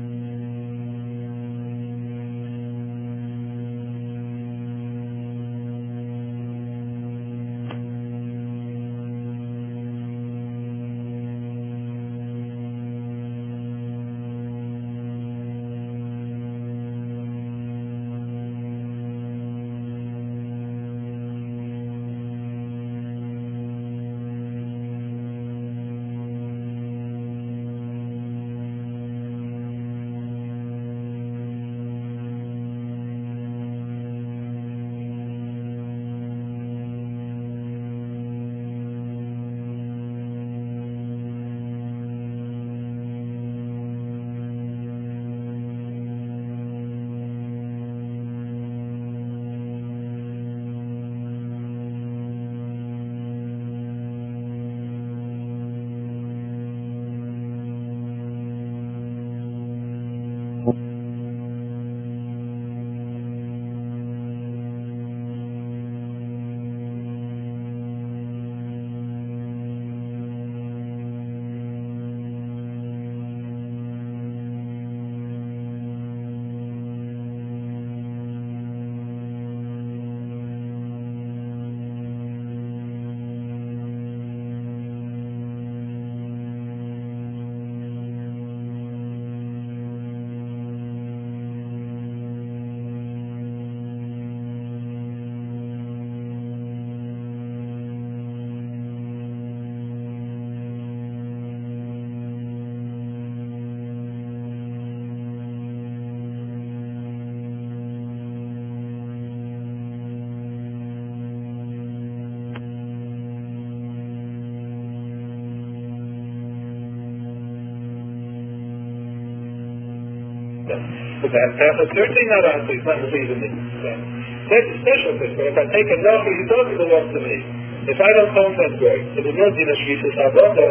That's certainly not on to, it's not Mechizah Mitzvah. That's a special thing, but if I take a number, it doesn't belong to me. If I don't own that great, so there's no Dina Shvitas Havoda,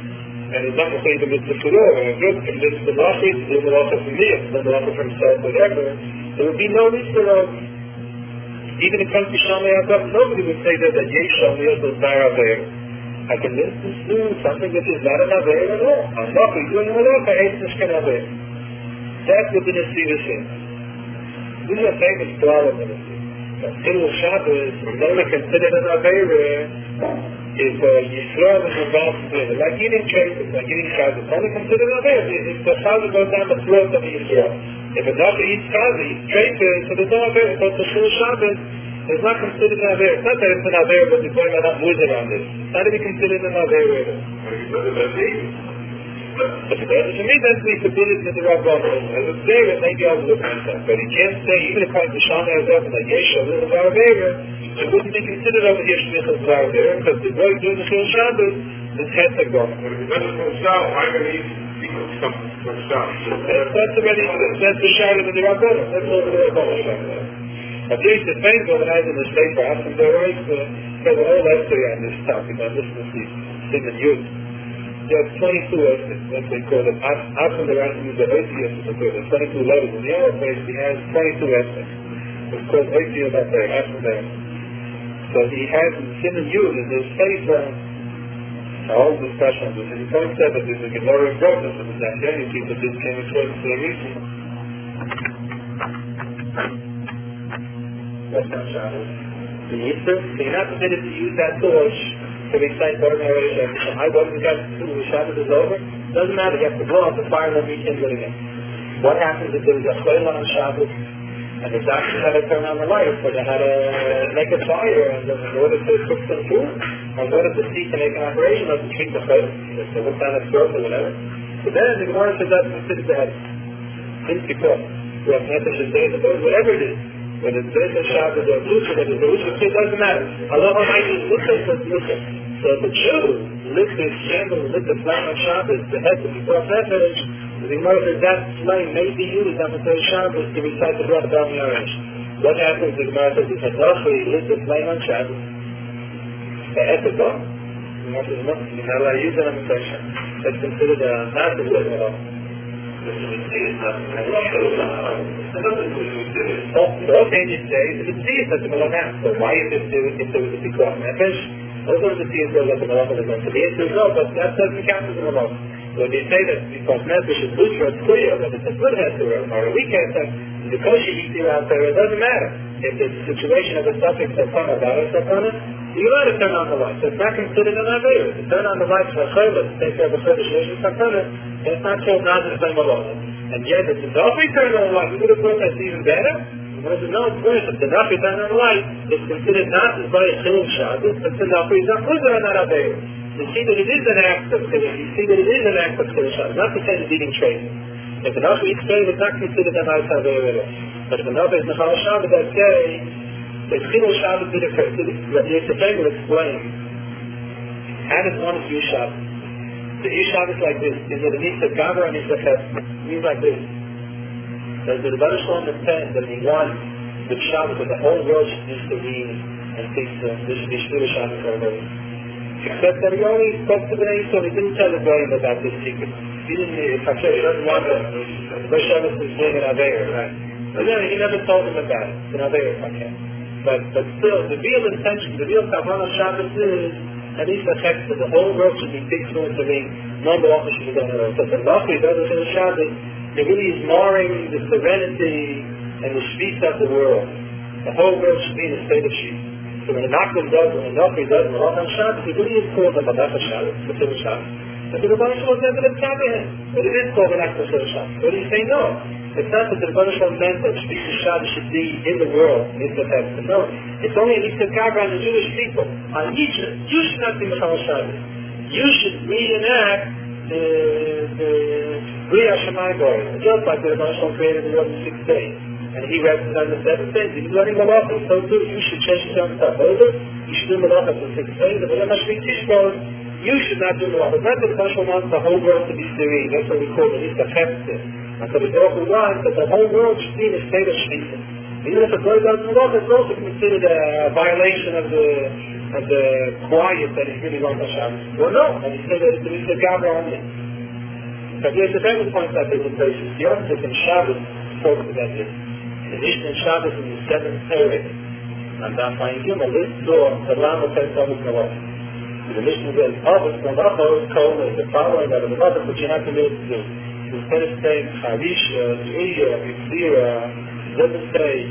and it's not Mechizah Mitzvah for all, and if it's the Malachit, it's the Malacha for me, it's the Malacha for himself, whatever, there would be no need for even if it comes to Shammai Azor, nobody would say that Yesh Shalih is not Aveira. I can do something which is not an Aveira at all. I'm not doing it at all, I hate this kind of Aveira. That's what the Nesiva says. This is a famous problem in the Nesiva. Hilul Shabbos is only considered an Aveira if Yisrael is involved in it. Like eating traces, like eating Shabbos, it's only considered an Aveira if the Shabbos goes down the throat of Yisrael. If a doctor eats Chazi, eats traces, so there's no Aveira. But the Hilul Shabbos is not considered an Aveira. It's not that it's an Aveira, but the point I'm not losing on this. It's not to be considered an Aveira. But to me, that's the ability to the Rabban. As a Zera, maybe I'll look at that. But he can't say, even if I'm the Shana Azov and like Yesha, this is Varavera, it wouldn't be considered over here Shmicha as Varavera, because the boy doing the Shul Shabbos is Hesek Gom. But if it's from Shah, why can he speak of something from Shah? That's already, that's the Shara of the Rabban. That's over the Rabban. At least the same organizing the state for us, and there is a whole essay on this topic, on this Simon Yud. There's 22 essays, what they call it. After the writing is the atheist, there's 22 letters. In the other place, he has 22 essays. It's called Atheist up there, after that. So he has in Simon Yud, in this paper, a whole discussion on this. And he points out that there's a Gemara in Brooklyn, so there's identity that this came according to the reason. That's not Shabbos. The Easter, so you're not permitted to use that torch to recite ordinary Shabbos. I wasn't got to the Shabbos is over. Doesn't matter, you have to blow up the fire and then rekindle it again. What happens if there was a chayla on Shabbos and the doctor had to turn on the light, or they had to make a fire in order to cook some food, or in order to see to make an operation or to treat the chayla, to look down at throat or whatever. So then the Gemara says that's considered the head. Since before, we have messages days ago, whatever it is. Whether it's Beit Shabbos or Lucha, whether it's Lucha, it doesn't matter. Allah Almighty is Lucha, it's Lucha. So the Jew lit this candle, lit the flame on Shabbos, the head of the B'rach Nefesh, the Gemara says that flame may be used on the B'rach Shabbos to recite the B'rach Bal Mi'aresh. What happens? The Gemara says if Hadachi lit the flame on Shabbos, the head of God, you're not allowed to use it on the B'rach Shabbos. That's considered not the lit at all. All changes say if it's tziyas that's the malach. So why if there was a pikuach nefesh? Those are the tziyas that the malach is going to be. It's no, but that doesn't count as a malach. So when you say that pikuach nefesh is lutra, it's clear that it's a good heter or a weak heter, the kosher eating out there, it doesn't matter. If the situation of a suffix that's on about it, you got to turn on the light. So it's not considered an aveira. To turn on the light for a chayla, to take care of a chayla, it's not called nazir by malach. And yet, if the Nafi turned on the light, we would have thought that's even better. Because no, of course, if the Nafi turned on the light, it's considered not as by a Chilul Shabbos, but the Nafi is not considered an Aveira. You see that it is an act of Chilul. You see that it is an act of Chilul Shabbos. Not the same as eating trays. If the Nafi eats trays, it's not considered an Aveira at all. But if the Nafi is Nechal Shabbos that day, the Chilul Shabbos did occur. The Yitzhak will explain how does one use Shabbos. The Shabbos is like this. There's a Nisa Gabra and Nisa Chesed. He's like this. There's the Rebbe Shalom that says that he wants the Shabbos that the whole world needs to read and think this should be Shvira Shabbos for everybody. Except that he only spoke to the Yisrael. He didn't tell the Goyim about this secret. He doesn't want the Rebbe Shabbos is doing an Aveir, right? But then he never told him about it. It's an Aveir, okay. But still, the real intention, the real Kavanah of Shabbos is at least the fact that the whole world should be peaceful to me, no malacha should be done at all. So the Nafi does it in the Shabbos, it really is marring the serenity and the shvita of the world. The whole world should be in a state of shvita. So when the Nafi does, when the Nafi does malacha on Shabbos, it really is called the malacha Shabbos, the Chilul Shabbos. But the Rebbe Shalom never did comprehend. But it is called an act of Chilul Shabbos. What do you say? No. It's not that the Rebbe Shalom meant that Shvita Shabbos should be in the world, Mitzvah Hesed. No. It's only an Yitzhak Gabra on the Jewish people. On each, you should not be Mechal Shabbos. You should reenact the Bria Shemai Boy. Just like the Rebbe Shalom created the world in 6 days. And he rested on the 7th day. He's learning Malacha. So too, you should change yourself to Avodah. You should do Malacha for 6 days. If you're not being Tishbon, you should not do Malacha. It's not that the Rebbe Shalom wants the whole world to be serene. That's what we call the Yitzhak Hesed. And so the Baruch Hu wants that the whole world should be in a state of shvita. Even if a guy does Malacha, it's also considered a violation of the quiet that he's really on the Shabbos. Well, no, and he said that it's the Gabra only. So here's the famous point that there's a place. The Yontif in Shabbos talks about this. The Mishnah in Shabbos in the 7th period. And that's why in Gimel, this door, the Ram of Pesach is Malacha. The Mishnah says, Avos Malacha is called the following of the Malacha, which you have to be able to do. Instead of saying Charisha, Zriya, Yitzira, doesn't say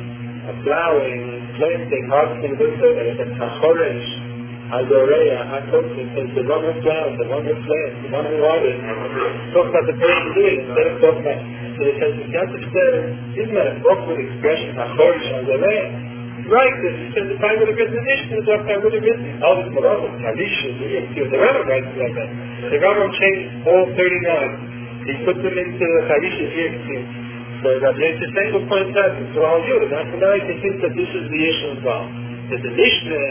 plowing, planting, harvesting winter, and it's a Chachoresh, Azoreya, HaKotzim, says the one who plows, the one who plants, the one who harvests, talk about the person doing it, instead of talking about, so it says, Yaakov said, isn't that a broken expression, Chachoresh, Azoreya? Right, this is the time would have written the Mishnah, what I would have written. All this Morocco, Kalisha, the Rambam writes like that. The Rambam changed all 39. He put them into the Kalisha here. So that the single point that so I'll do it. That's why I think that this is the issue as well. That the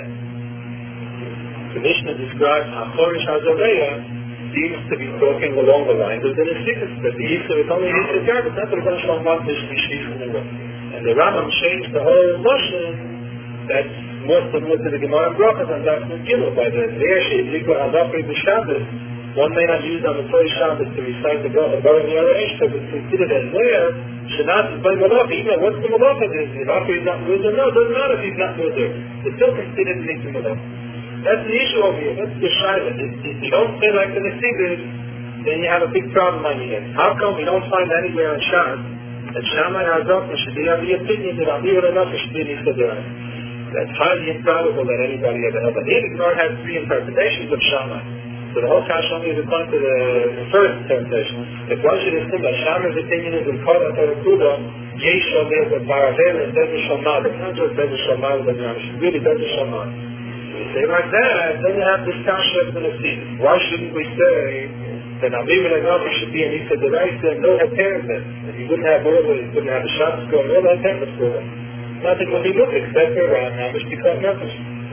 Mishnah describes Achorish Hazareya seems to be talking along the lines of the Nesikas, that the Yisra is only Yisra Garbus, not the Rosh Hashanah Mishnah from the world. And the Rambam changed the whole notion that's more similar to the Gemara Brachas and that's the Gimel by the Zershi, Zikra Hazafri B'Shabbos. One may not use on the first Shabbos to recite the Baruch Yara Eshta, but considered as there, Shanat by Malacha, even what's the Malacha? If Afri is not Muzer, no, it doesn't matter if he's not Muzer. It's still considered Nitz Malacha. That's the issue over here. That's the Shaila. If you don't say like the Nesigas, then you have a big problem on your hands. How come we don't find anywhere on Shas that Shammai Hazak should be of the opinion that Aviv Enough should be Nitzadai? That's highly improbable that anybody ever held. But here the Gemara has three interpretations of Shammai. So the whole Kash only is according to the first interpretation. If one should assume that Shammai's opinion is in Kodah Tarakuda, Yeshua there with Baravel and Bezer Shomad. It's not just Bezer Shomad, but it's really Bezer Shomad. If you say like that, then you have this concept in the seat. Why shouldn't we say that Aviv Enough should be an Isa Deraisa and no Hetermet? If you wouldn't have Orla, you couldn't have the Shabbos going, no Hetermet for them. Nothing will be looked except for Namish because Nefesh.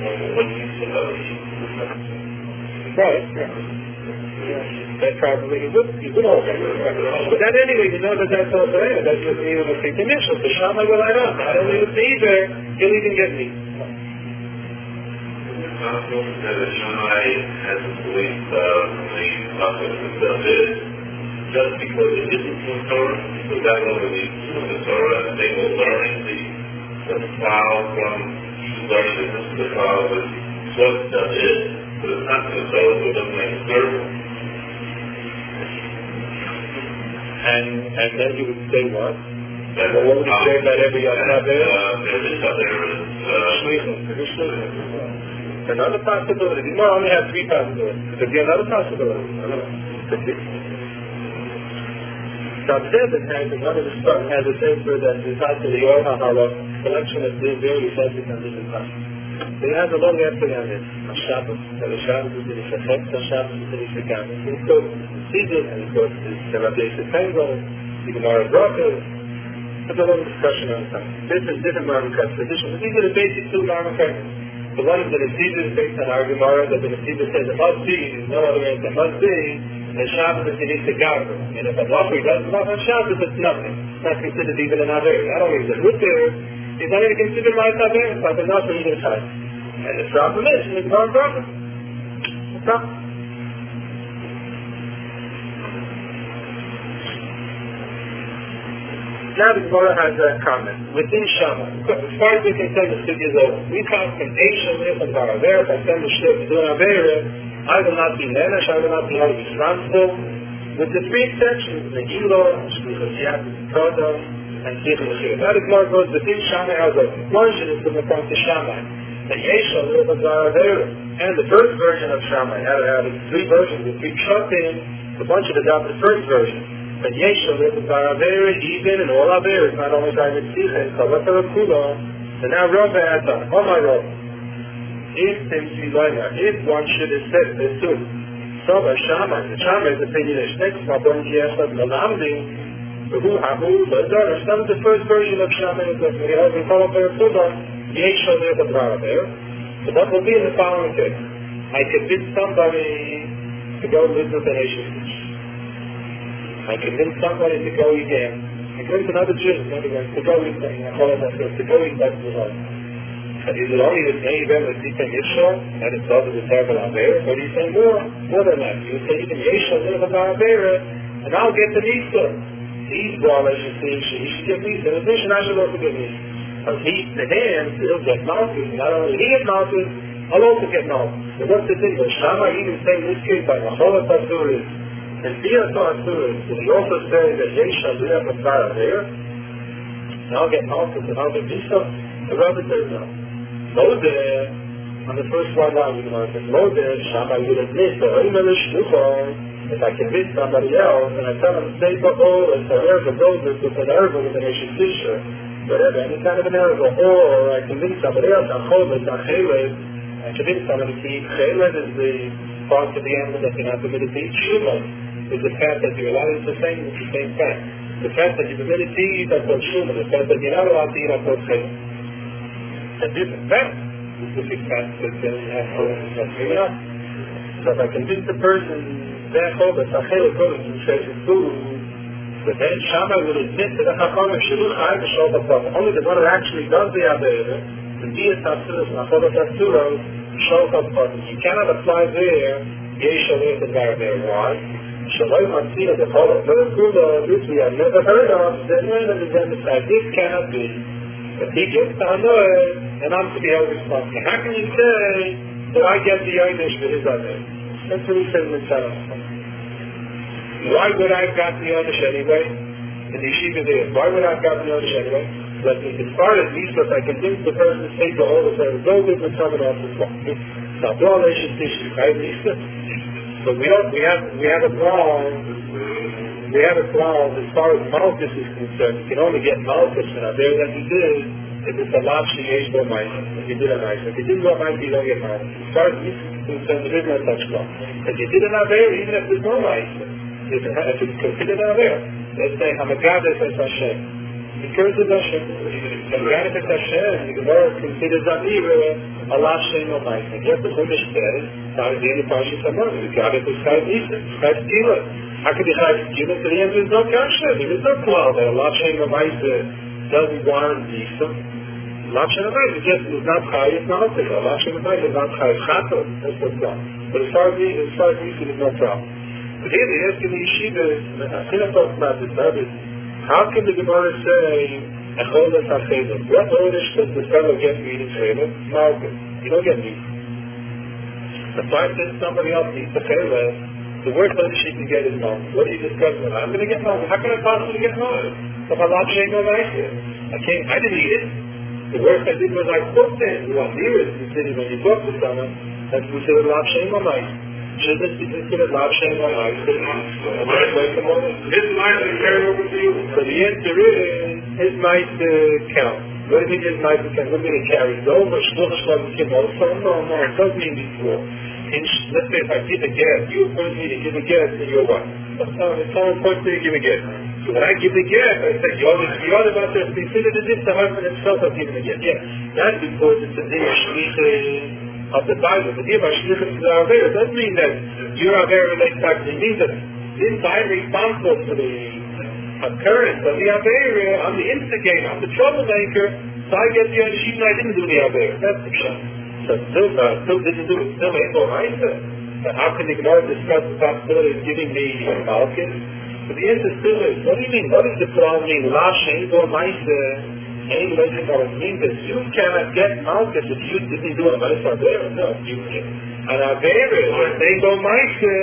Right, yeah. That probably you would all get it. But that anyway, you know that's all there. That's what you would think initial. The Shammai will light up. Not only with me either, he'll even get me. It's possible that a Shammai has a belief the process itself is just because it isn't from Torah, so that will believe from the Torah, they will learn the plow from learning the plow with what stuff is. But it's not going to tell us what doesn't make it serve. And then you would say what? What would you say about every other Haver? Every other Shlichim. Another possibility. You know, I only have three possibilities. Could be another possibility. Tabzebet has one of the stuff has a paper that is out to the Or HaHalah collection of the various subjects on different times. It has a long essay on it, on Shabbos, that the Shabbos is in the Shachet, the Shabbos is in the Shekam. He quotes the Siddur, and he quotes the Rabbi Shepengo, the Gemara Brachas. It's a long discussion on time. Different Marmukah traditions. These are the basic two Marmukah. The one is that the Siddur is based on our Gemara, that the Siddur says it must be, there's no other answer, it must be, and the Shabbos is in the Shekam. And if a Lachri doesn't love on Shabbos, it's nothing. It's not considered even an Aver. Not only is it Rutter, it's not even considered my Taver, it's not enough for either time. And the problem is, in the Gemara Brachas. What's up? Now the Gemara has a comment. Within Shammai, as far as we can say the city is over. We come from Asian, from Baraver, from the Shliach, to Aver, I will not be Nenesh, I will not be held responsible. With the three exceptions, the Elo, Shlichus Yaakov, Kodah, and Zichur L'chir. Now the Gemara goes within Shammai has a conclusion is going to come to Shammai. The Yeshua live of Baraver. And the first version of Shammai had three versions, the three Pshatim, a bunch of adopt the first version. But Yeshua lives with Baraver, even and all Aver, not only by Mitzvah, and Salata Kula. So now Rabbi adds on, oh my Rabbi, if one should assume, so by Shammai, the Shammai's opinion is next, Rabban Yeshua Malamdi, who Habu, Lazar, some of the first version of Shammai is that we have in Salata Kula, Yeshua lives with Baraver. So what will be in the following case? I convince somebody to go live with the nation. I convince somebody to go again. I convince another Jew, to go eat that result. Is it only the same event with Sita Yeshua, and it's also the terrible Aver, or do you say more than that? You say even Yeshua live with Aver, and I'll get the Nisa. He's well, as you see, he should get Nisa. In addition, I should also get Nisa. Because to him, he'll get Malchus. Not only he get Malchus, I'll also get Malchus. So what's the thing? Well, Shammai even saying this case by Macholat Asuris, and Biyat Asuris, and he also saying that Yeshua live with Baraver, and I'll get Malchus and I'll get Nisa. The Rabbi says no. Modeh, on the first one line, you know, Modeh, Shammai would admit that if I convince somebody else and I tell them, say ba'ol, and to erva goldus with an erva with an eshetisha, whatever, any kind of an erva, or I convince somebody else, acholet, achelet, I convince somebody to eat chelet is the part of the animal that you're not permitted to eat. Shuman is the fat that you're allowed to say, it's the same fat. The fat that you're permitted to eat, that's called shuman. The fat that you're not allowed to eat, that's called chelet. A different fat. Specific fat that doesn't have cholet, that's maybe not. So if I convince the person, therefore, the Sachel according to the food, but then Shammai will admit to the Chachamim, Shiluch Chai B'Shol B'Pot, only the one who actually does the Avera, the Dias Hafsuros, Nachol Hafsuros, Shol B'Pot. You cannot apply there, Yesh Shalei B'Dvar there. Why? Shaloi Matzina B'Chol B'Kula, which we have never heard of, then when the Democrat, this cannot be. But he gets to Hanoi, and I'm to be held responsible. How can you say, do I get the Yodesh for his Avera? That's what he says in the Tzarech. Why would I have gotten the Yodesh anyway? In the yeshiva there. Why would I have gotten the Yodesh anyway? Let me start at least if I convince the person to take the whole of their building with someone else's law. Now, all nations issue, right, Lisa? But we have a problem. We have a problem as far as Malchus is concerned. You can only get Malchus in a there that he did if it's a lot she age no mice. If you did a mice. If you didn't go mice, you don't get Malchus. As far as Lisa is concerned, there is no such law. If you did an Aver, even if there's no mice, if it's considered an Aver, let's say, Hamagadas as Hashem. He curses Hashem. Hamagadas as Hashem, the Gemara considers Aver, Allah Shem no mice. And yet the Chumash says, the end of Parshas Hamor, the God is Chai Nisa, Chai Tila. How could you Chai Tila? To the end there is no Kasha, there is no Klal there. Allah Shem no mice doesn't warrant Nisa. Allah Shem no mice is not Chai, it's not Optic. Allah Shem no mice is not Chai Chato, that's what's wrong. But as far as Nisa, there's no problem. But here they ask in the yeshiva, I think I talked about this, how can the Gemara say, Echolas HaChelet? What orders does the fellow get me eating Chelet? Malchus. You don't get meat. If I said somebody else eats the Chelet, the worst order she can get is Malchus. What are you discussing? I'm going to get Malchus. How can I possibly get Malchus? If I'm not saying no nice here. I didn't eat it. The worst I did was I cooked it. You want near it. You said when you cook with someone, that's considered not saying no nice. Should this be considered not saying no nice? His mice are carried over to you. So the answer is, his mice count. What do you mean his mice count? What do you mean it carries over? No, it doesn't mean before. Let's say if I give a guess, you appoint me to give a guess and you're what? Someone appoints me to give a guess. So when I give the guess, I say, the other about this, consider as if the husband himself has given a guess. Yeah, that's because it's a day of the Bible. The day of Shlichus to the Avera doesn't mean that your Avera relates back to me. Since I'm responsible for the occurrence of the Avera, I'm the instigator, I'm the troublemaker, so I get the Yodesh even I didn't do the Avera. That's the shot. So still didn't do it, still ain't no Maisa. How can the Gemara discuss the possibility of giving me Malchus? But the answer still is, what do you mean? What does the problem mean? Lash ain't no Maisa. Any legend or mean that you cannot get Malchus if you didn't do it. But it's Avera. No, you can. And Avera, if they go Maisa,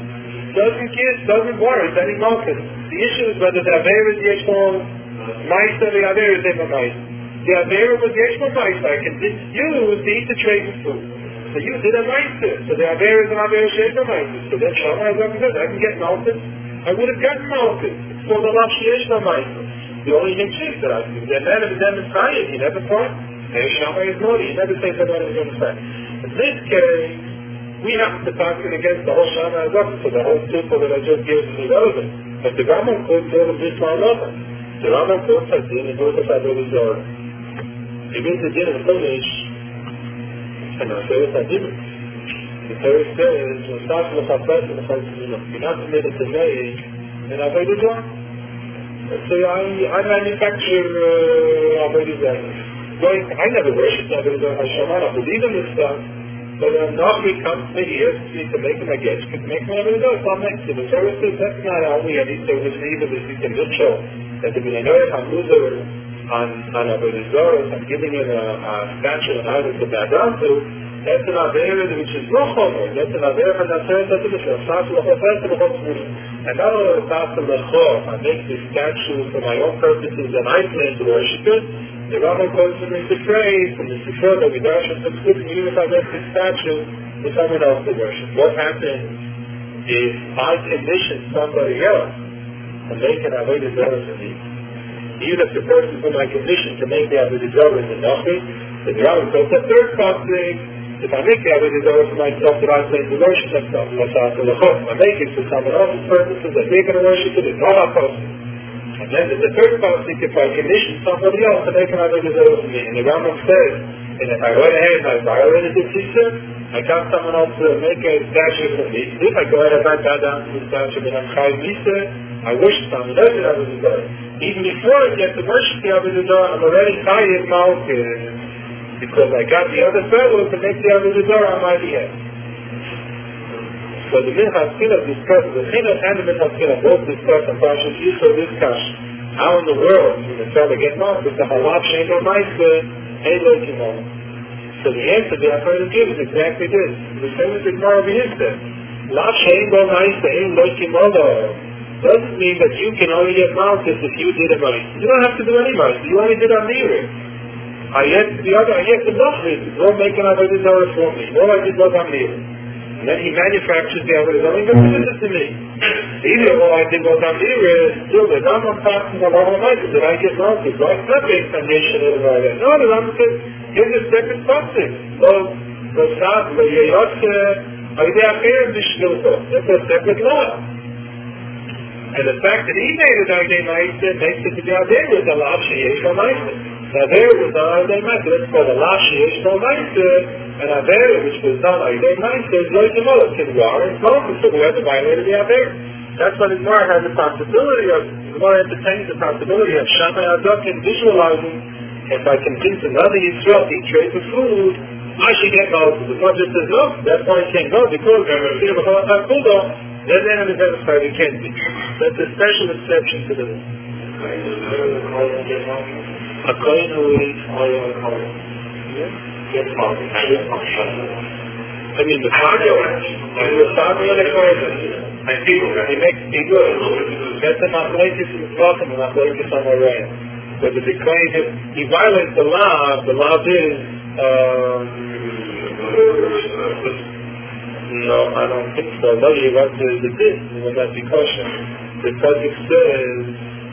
doesn't worry, it's any Malchus. The issue is whether the Avera is Yeshmon Maisa, the Avera is Yeshmon Maisa. The Avera was Yeshmon Maisa. I convinced you to eat the trading food. So you did a Maisa. So the Avera is an Avera Yeshmon Maisa. So then Shammai represents, I can get Malchus. I would have gotten Malchus. It's called a Lav Yeshmon Maisa. The only thing is that I do. The man of the demonstration, he never thought. Shammai is naughty. He never says that one is going to say. In this case, we have to talk against the whole Shammai Azaf, so the whole people that I just gave is irrelevant. But the Rambam quotes all of this one over. The Rambam quotes that in the book of Avodah Zarah. He brings the din of Chumash, and I'll say what I didn't. The Torah says, "L'saf l'chafet l'chafet you're not permitted to make an Avodah Zarah." So I manufacture Avodah Zarah. I never worship Avodah Zarah. Hashem, I don't believe in this stuff. But Nahri comes to me, he asks me to make him a guest. To make him Avodah Zarah, so I'll make it. The Torah says that's not only a need to receive it, it's a good show. That the B'nai Hamuzer on Avodah Zarah, I'm giving him a statue and item to bow down to. That's an Avera which is no chomer. That's an Avera that's a Mitzvah. And not only the Taf of the Chor, I make this statue for my own purposes and I plan to worship it. the Rambam goes to the phrase from the Sifra that we dash and put even if I left this statue for someone else to worship. What happens if I condition somebody else to make an Avodah Zarah for me? Even if the person whom I condition to make the Avodah Zarah is nothing, the Rambam goes the third thing. If I make the Avodah Zarah for myself that I claim to worship, that's not if I make it for someone else's purposes that they're going to worship it, it's not our person. And then there's the third thing, if I condition somebody else to make an Avodah Zarah for me. And the Rambam says, and if I went ahead and I violated the Tzitza, I got someone else to make a statue for me. If I go ahead and I bow down to the statue and I'm Chayiv Misa, I worship someone else in Avodah Zarah. Even before I get to worship the Avodah Zarah, I'm already Chayiv Malkin. Because I got the other fellow to make the Avodah Zarah on my behalf. So the Minchas Chinuch discuss, the Chinuch and the Minchas Chinuch both discuss on Parshas Yisro this question. How in the world can the fellow get marked with the Halav Shein Bo Ma'aseh Ein Lo Kimono? So the answer that I've heard him give is exactly this. The same as the Gemara over here said. Halav Shein Bo Ma'aseh Ein Lo Kimono doesn't mean that you can only get marked if you did a Ma'aseh. You don't have to do any Ma'aseh. You only did a Mirim. I yet the Nachrid, don't make an Avodah Zarah for me. All I did was Amir. And then he manufactures the Avodah Zarah and gives it to me. Either all I did was Amir, still the Rambam talks in the Rambam that I get marked. So it's not based on Nation of the No, the Rambam says, here's a second pasuk. The Sad, the Yeyot, Aydei Acher, Bishnuto. That's a separate law. And the fact that he made it Aydei Ma'aseh makes it to be Aydei with the Lav Sheyesh Bo Ma'aseh. Now there was done Aydei Ma'aseh, let's call the Lav Sheyesh Bo Ma'aseh, and Aver, which was done Aydei Ma'aseh, is Lo Yimolot, Kinvar, and Malchus, so whoever violated the Aver. That's what the Gemara has the possibility of, the Gemara entertains the possibility of Shammai Azakin visualizing, if I convince another Yisrael to eat trays of food, I should get Malchus. The Gemara just says, no, that's why he can't go, because then the end of the satisfied, he can't be. That's a special exception to the a coin who eats oil and oil. Gets marked. I mean, the father and the coin. He makes it good. That's a machlekes in the bottom, a machlekes on the right. But the coin, he violates the law is, no, I don't think so. No, he wants the din, he will not be kosher. The Pasuk says,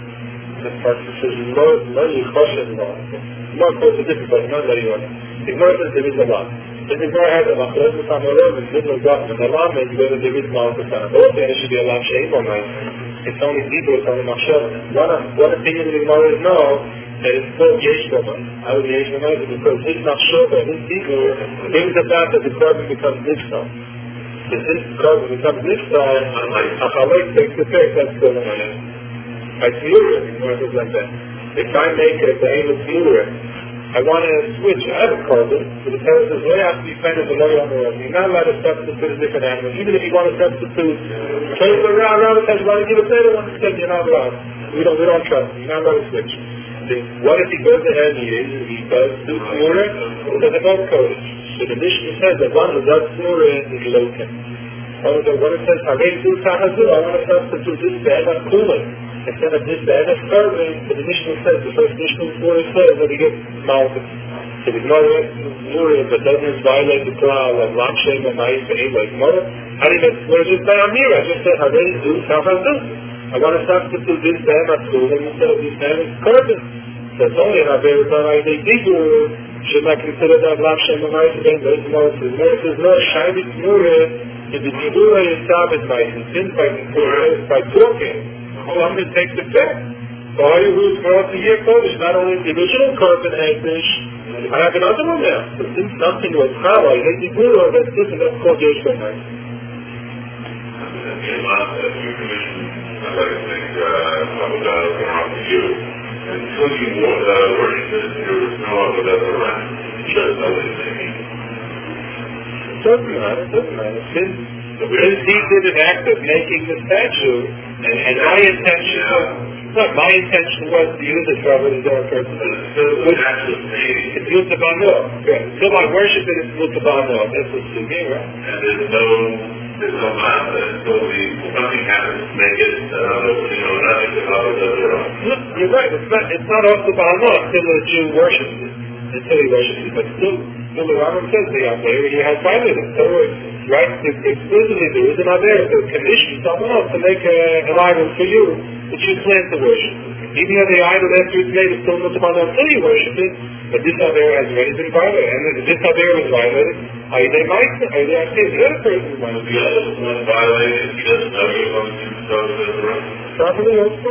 no, you kosher law. More kosher different, but not that you want. The Gemara says there is a law. Then the Gemara has a machlekes on the road, and this was got, and the law means whether there is malchus on it. Both there should be a law shein bo ma'aseh. It's only people, it's only machshava. One opinion of the Gemara is no, that it's still yesh bo ma'aseh. How is yesh bo ma'aseh? Because his machshava, his people, brings about that the carbon becomes nifsal. If this carbon becomes nifsal, achalek takes effect, that's still a ma'aseh. By tzmura, the Gemara says like that. If I make it the aim of tzmura, I want to switch. I have a carbon, but the Torah says, "Lo have to be fed as a loy on the road." You're not allowed to substitute a different animal. Even if you want to substitute, Rabbit says, "Why don't you give a better one?" Instead, you're not allowed. We don't trust. You're not allowed to switch. What if he goes ahead and he does do tzmura? Or does it both kodesh? So the Mishnah says that one who does tzmura is loken. When it says, "I want to substitute this bad on cooling." Instead of this bad as carbon, but the Mishnah says, the first Mishnah before it says that he gets malchus. So the Gemara Murim, but doesn't violate the Torah of Lav Shein Bo Ma'aseh Ein Lo Kimono. How do you make Murim just by Amir? I just said, Harei do Tafazdu. I want to substitute this bad as cooling instead of this bad as carbon. So it's only an Aver done by the Dibur. Should I consider that Lav Shein Bo Ma'aseh Ein Lo Kimono? So the Gemara says, no, Shayvit Murim, if the Dibur is Sabbath by talking. Columbus takes effect. So all you lose for the year Kodesh, not only the original carbon Hekdesh, I have another one now. So since something was Chala, you make the Guru, that's different, that's called Yesh Bo Ma'aseh. In last few commissions, I'd like to think some of that is going on to you. And switching worshippers, there was no other that around. Just that was thinking. It doesn't matter. Since he did an act of making the statue, and my intention was to use it for Avodah Zarah purposes. It's mutabano. Until I worship it, it's mutabano. That's what's to me, right? And there's no there's no mindset. So something happens to make it, nothing about it does it wrong. You're right. It's not also Bahama until a Jew worships it. Until he worships it. But still the Rambam says the Avera, he has violated. So, right, explicitly there is an Avera to commission someone else to make an idol for you that you plan to worship. Even though the idol after it's made is still not upon until you worship it, but this Avera has already been violated. And if this Avera was violated, they might say, the other person is one of you. He doesn't want to violate it, he doesn't know you're going to do something. Properly also.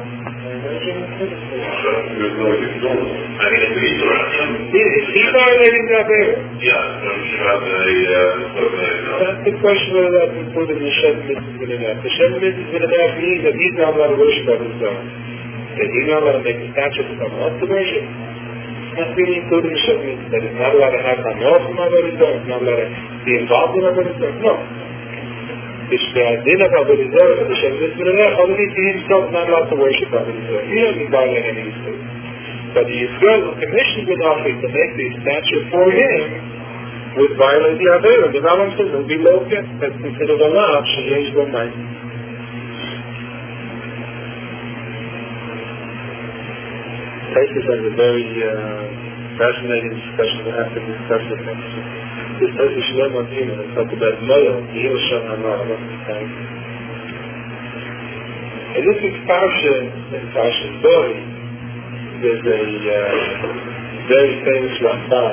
Is he violating the Avera? Yeah, I'm sure that's the question whether that's included in the Shem Mitzvah Minanef. The Shem Mitzvah Minanef means that he's not allowed to worship on himself. That he's not allowed to make a statue for someone else to worship. That's really included in the Shem Mitzvah. That he's not allowed to have Hanor from Avodah, he's not allowed to be involved in Avodah. No. Din of Avodah, the Shem Mitzvah Minanef, only he himself is not allowed to worship Avodah. He doesn't violate any of these things. But the Yisrael who commissioned the Nafi to make the statue for him would violate the Avera. The Rambam says it will be local. That's considered a law. Sheyesh bo ma'im. Taisus has a very fascinating discussion that has to discuss with him. This Taisus Shalom Adina is talk about Moyo, Yehil Shem HaMah. In this expansion, in Parshas Bo, there's a very famous Ramban.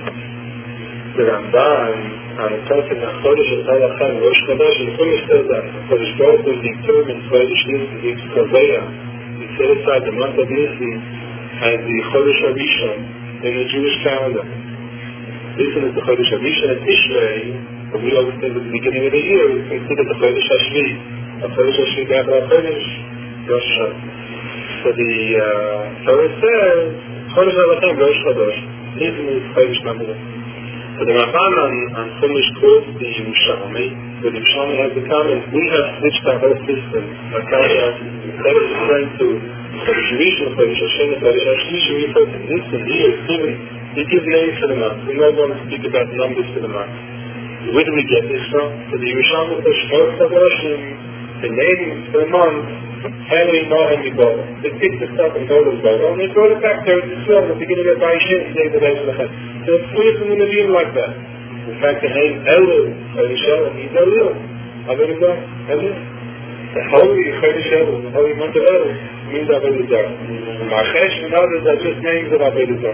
The Ramban, on a talking of Chodesh and Halachan, Rosh Chodesh, and the Chumash says that Chodesh Baruch was determined Chodesh Nissi, Koveya. He set aside the month of Nissi as the Chodesh HaRishon in the Jewish calendar. This is the Chodesh HaRishon and Tishrei, but we always think at the beginning of the year, we consider the Chodesh HaShvi. The Chodesh HaShvi after the Chodesh, Rosh Hashanah. So the Torah says, Chodesh HaLachem, Rosh Chodesh, Nissi is Chodesh number 1. So the Ramban on Chumash quotes the Yerushalmi, but the Yerushalmi has the comment, we have switched our whole system. Our Kalashas, instead of referring to Chodesh Rishon, Chodesh Hashem, Chodesh Hashlish, we refer to this and here, we give names for the month. We don't want to speak about numbers for the month. Where do we get this from? So the Yerushalmi says, Shmot Chodesh, the name for the month, Henry Mohan Yibol. They picked this up and told us about it. And they brought it back there to Israel at the beginning of Baishim, the Lechem. So it's clear from the Nevi'im like that. In fact, the name Elul, Chodesh Elul, means Elul. Avodah, Elul. The holy Chodesh Elul, the holy month of Elul, means Avodah. Marchesh and others are just names of Avodah.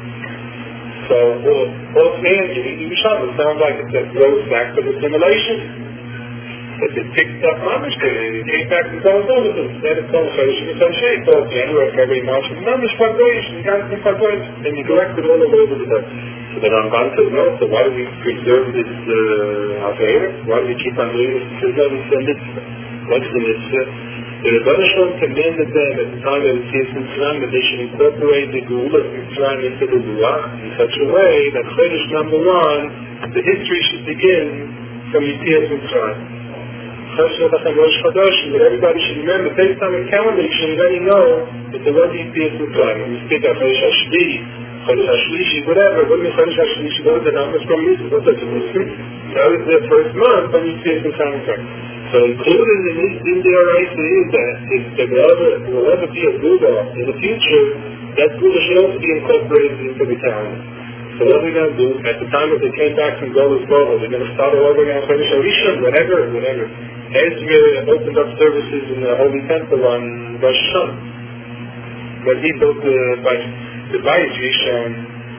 So, all names, Yerushalmi sound like it goes back to the simulation. But it picked up Mamish, it came back to God's own. Instead of calling Chodesh Hashem, called January, February, March, and Mamish Pagoyish, and got the Pagoyish, and you corrected all the way over the day. So the Ramban says, no, so why do we preserve this Avera? Why do we keep on doing this? He says, no, it's a mitzvah. What's the mitzvah? The Rebbe Shalom commanded them at the time of the Tzias Mitzrayim that they should incorporate the Geulah of Mitzrayim into the Ruach in such a way that Chodesh number 1, the history should begin from Tzias Mitzrayim. Rosh Chodesh, but everybody should remember, based on the calendar, you should already know that there was Tzias Mitzrayim. When we speak of Chodesh HaShvi, Chodesh HaShlishi, whatever, what is Chodesh HaShlishi? What is the numbers from Mitzvah? What's that? That was the first month when Tzias Mitzrayim. So included in the Oraisa is that if there will ever be a Geulah in the future, that Geulah should also be incorporated into the calendar. So what are we going to do? At the time that they came back from Golus Bovel, they're going to start all over again, Chodesh HaRishon, whatever. Ezra opened up services in the Holy Temple on Rosh Hashanah. When he built the Bayis Rishon,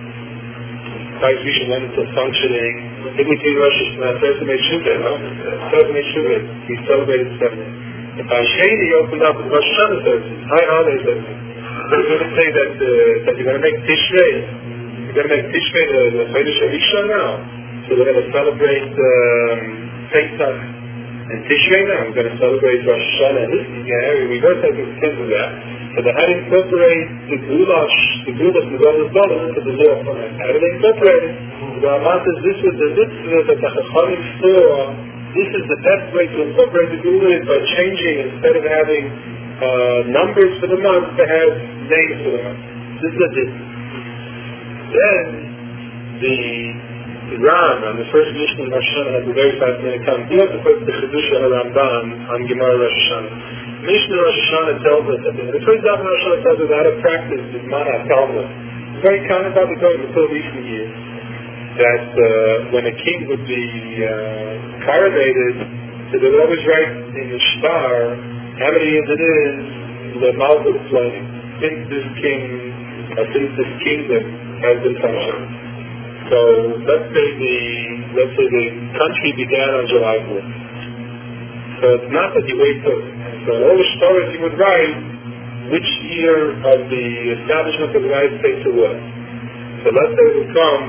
Bayis Rishon went into functioning. In between Rosh Hashanah, first made Shuvah, no? First made Shuvah. He celebrated 7. The Bayis Sheni opened up Rosh Hashanah services, high holiday services. They're going to say that you're going to make Tishrei. You're going to make Tishrei the Chodesh HaRishon now. So we're going to celebrate Pesach and Tishrei now. We're going to celebrate Rosh Hashanah. And this is the area we don't take into that. So they had to incorporate the Geulah from the Golus Bovel into the law from it. How did they incorporate it? The Rambam says this was the mitzvah that the Chachamim saw. This is the best way to incorporate the Geulah is by changing, instead of having numbers for the month, to have names for the month. This is the difference. Then the Ram, on the first Mishnah of Rosh Hashanah, has a very fascinating comment. You have to put the Chiddush of Ramban on Gemara Rosh Hashanah. Mishnah Rosh Hashanah tells us that the first Daf Rosh Hashanah tells us how to practice the Mana Talmud. It's very common about the going until recent years that when a king would be coronated, so they would always write in the Shtar how many years it is the Malchut flowing since this kingdom has been functioning. So let's say the country began on July 4th. So it's not that you wait till. So all the stories you would write which year of the establishment of the United States it was. So let's say it would come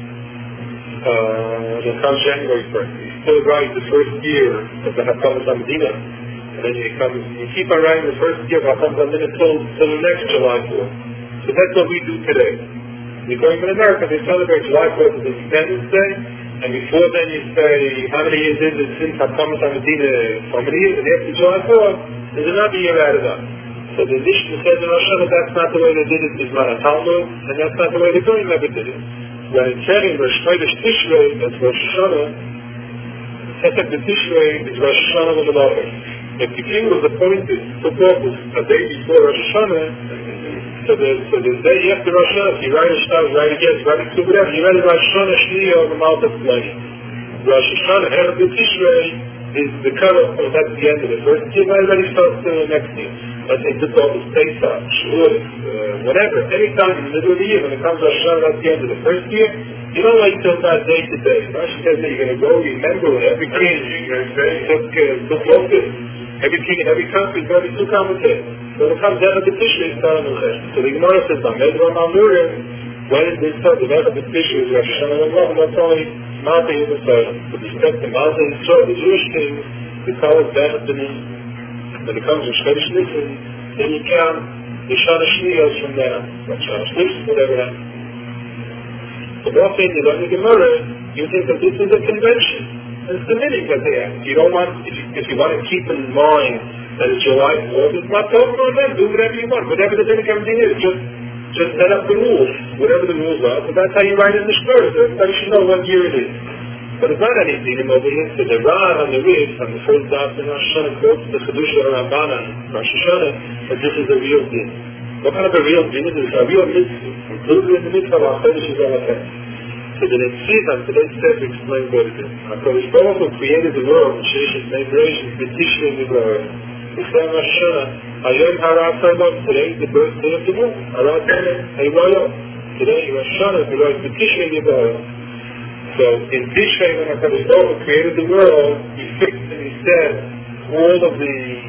January 1st. You still write the first year of the Hakamas Medina. And then you keep on writing the first year of Hakamas Medina till the next July 4th. So that's what we do today. You're going in America, they celebrate July 4th as Independence Day, and before then you say, how many years is it since Hakamas Medina? So many years, and after July 4th, there's another year added up. So the Mishnah says in Rosh Hashanah, that's not the way they did it in Mana Talmud, and that's not the way the Goyim ever did it. When it's said in Rosh Tishrei, that's Rosh Hashanah, Hesed B'Tishrei is Rosh Hashanah with the Malchut. If the king was appointed to office a day before Rosh Hashanah, so the day after Rosh Hashanah, you write a shtar, write again, write a whatever, you write a Rosh Hashanah Shni or the Malchut Flani. Rosh Hashanah, Hesed B'Tishrei, is the cutoff, so that's the end of it. First year, everybody starts the next year. Let's say this office, Pesach, Shavuot, whatever, any time in the middle of the year, when it comes to Rosh Hashanah, that's the end of the first year. You don't wait till that day to day. Rashi says that you're going to go, you remember when every king took focus. Every king in every country is going to be too complicated. So when it comes down to the Tishrei, it's not on the Chesed. So the Gemara says, when this time, the Mechat of Tishrei is Rosh Hashanah and Malchut, that's only Malta Yisrael. With respect to Malta Yisrael, the Jewish king, we call it Mechat B'Nis. When it comes to Shchodesh Nisan, then you count the Shana Shniyos from there. Shana Shniyos, whatever that. So often you learn the Gemara, you think that this is a convention. It's the meaning that they have. You don't want, if you want to keep in mind that it's July 4th, it's not over or then, do whatever you want. Whatever the thing is, just set up the rules, whatever the rules are. So that's how you write in the Shtar. So everybody should know what year it is. But it's not anything over here. So the Ran on the Rif, on the first Daf in Rosh Hashanah, quotes the Chiddush of Ramban on Rosh Hashanah, that this is a real din. What kind of a real din is it? It's a real mitzvah. Included in the mitzvah of HaChodesh is Elohim. So the Netziv on today's step explains what it is. HaKadosh Baruch Hu created the world in Sheshes Nebrations, B'Tishrei Nebrarim. We say in Rosh Hashanah, Hayom Hara Sarlom, today is the birthday of the world. Hara Sarlom, Hayroyo. Today in Rosh Hashanah, the Rosh B'Tishrei Nebrarim. So in Tishrei, when HaKadosh Baruch Hu created the world, he fixed and he said all of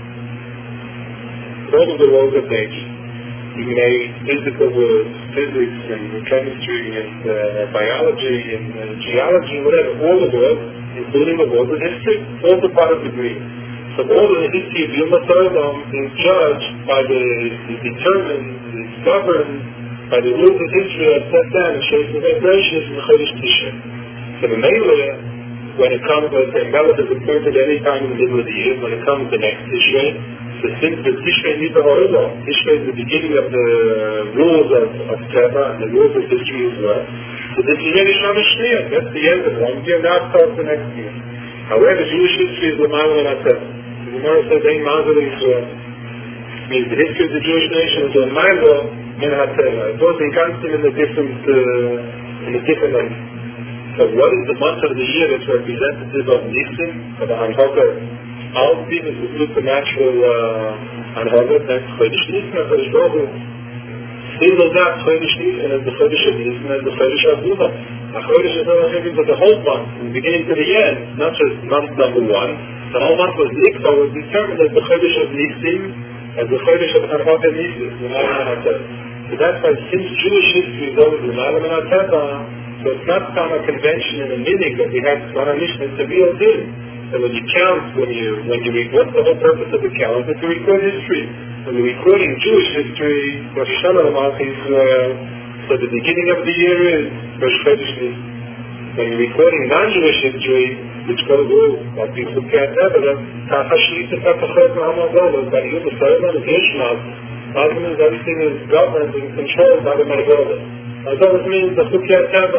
the laws of nature. He made physical words, physics and chemistry and biology and geology, whatever, all the words, including the world of history, all the part of the Greek. So all the history of Yom HaTorah is judged by is determined, is governed by the rules of history that set down in Sheikh's Vibrations in the Chodesh Tishrei. So the Mele, when it comes to the Mele is appointed any time in the middle of the year, when it comes to next Tishrei, so since the Tishrei is the Horah, Tishrei is the beginning of the rules of Teva and the rules of history as well. So this is really Shana Shniyah. That's the end of one year, now starts the next year. However, Jewish history is the Ma'ala and Ateva. The Gemara says, Ein Mazal Yisrael. Means the history of the Jewish nation is the Ma'ala and Ateva. It was in constant in the different ways. So what is the month of the year that's representative of Nisan, of Anhoga? All these is the supernatural Anhoga, that's Chodesh Nisan, Chodesh Baruch Hu. Singled out Chodesh Nisan as the Chodesh of Nisan, as the Chodesh of Bula. The Chodesh is not only for the whole month, from the beginning to the end, not just month number one. The whole month was Nikta, was determined as the Chodesh of Nisan, as the Chodesh of Anhoga Nisan, the Ma'ala and Ateva. So that's why since Jewish history is always the Ma'ala and Ateva, so it's not some a convention and a meaning that we have on our mission, it's a real din. So when you count, when you read, what's the whole purpose of the calendar? To record history. When you're recording Jewish history, Rosh Hashanah Malchut Yisrael, so the beginning of the year is Rosh Chodesh Nisan. When you're recording non-Jewish history, which goes like the Chukat Teva, Kacha Shlita Katachot Mahamazol, by the Yud HaSorah and Yishmael, means everything is governed and controlled by the Margolah. Margolah means the Chukat Teva.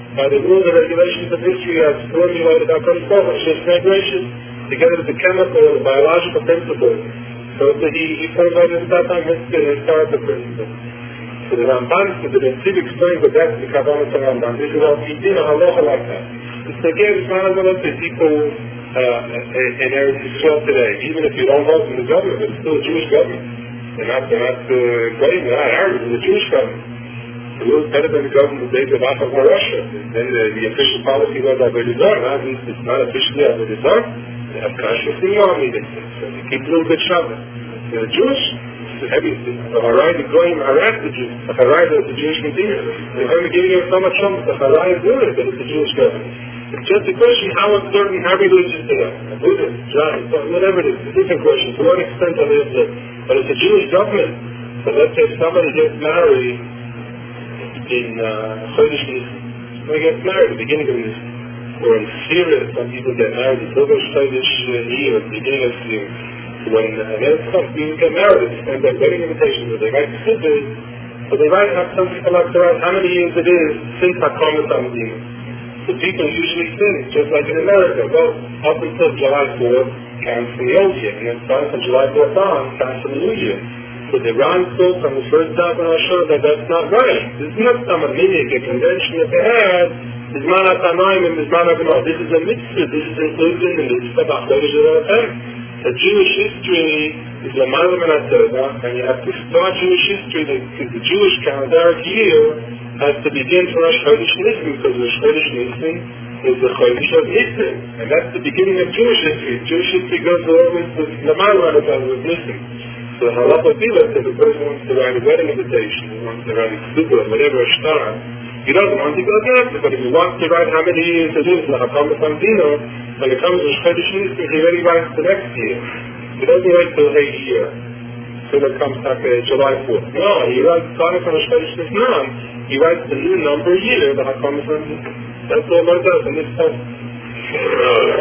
by the rules and regulations of history as formulated by HaKadosh Baruch Hu. It's just migration, together with the chemical and the biological principles. So that he formulated that on his historical principles. So the Ramban, the Ritziv explains the best of the Kabbalah to Ramban. This is what we did a halacha like that. It's again, it's not about the people in Eretz Yisrael today. Even if you don't vote in the government, it's still a Jewish government. They're not great, they're not Arab, it's a Jewish government. It's a little better than the government of David Achaz in Russia. Then the official policy was Avodah, at least it's not officially Avodah. They have kashrus in the army, they say. So they keep a little bit Shabbat. They're Jewish. The Harai, the Goyim harass the Jews. The Harai is the Jewish Medina. They're only giving you so much Shabbat. The Harai is doing it, but it's a Jewish government. It's just a question how observant, how religious they are. Buddhist, Jain, whatever it is. It's a different question. To what extent are they observant? But it's a Jewish government. So let's say somebody gets married in Chodesh Nisan. Somebody gets married at the beginning of Nisan. Or in Syria, some people get married in Chodesh year, at the beginning of Syria. When you get married, they send their wedding invitations, or they write sitters, so they write, some people like to write how many years it is since HaKamas HaMedina. The people usually think, just like in America, well, up until July 4th, counts from the old year, and then starting from July 4th on, counts from the new year. So the Iran still, from the first time when I showed that that's not right. This is not some Armenian convention that they had. This is not This is a mitzvah. This is included in the mitzvah of HaChodesh HaTorah. The Jewish history is a Malam and HaTorah, and you have to start Jewish history, the Jewish calendaric year has to begin from Rosh Chodesh Nisan, because Rosh Chodesh Nisan is the Chodesh of Nisan, and that's the beginning of Jewish history. Jewish history goes always with the Malam and with Nisan. So halacha bila, if the person wants to write a wedding invitation, he wants to write a ksuba, whatever, a shtar, he doesn't want to go against it, but if he wants to write how many years it is, like HaKamas HaMedina, when it comes to Chodesh Nisan, he already writes the next year. He doesn't wait till a year, till it comes like July 4th. No, he writes starting from Chodesh Nisan, he writes the new number year, the HaKamas HaMedina. That's all one does in this time.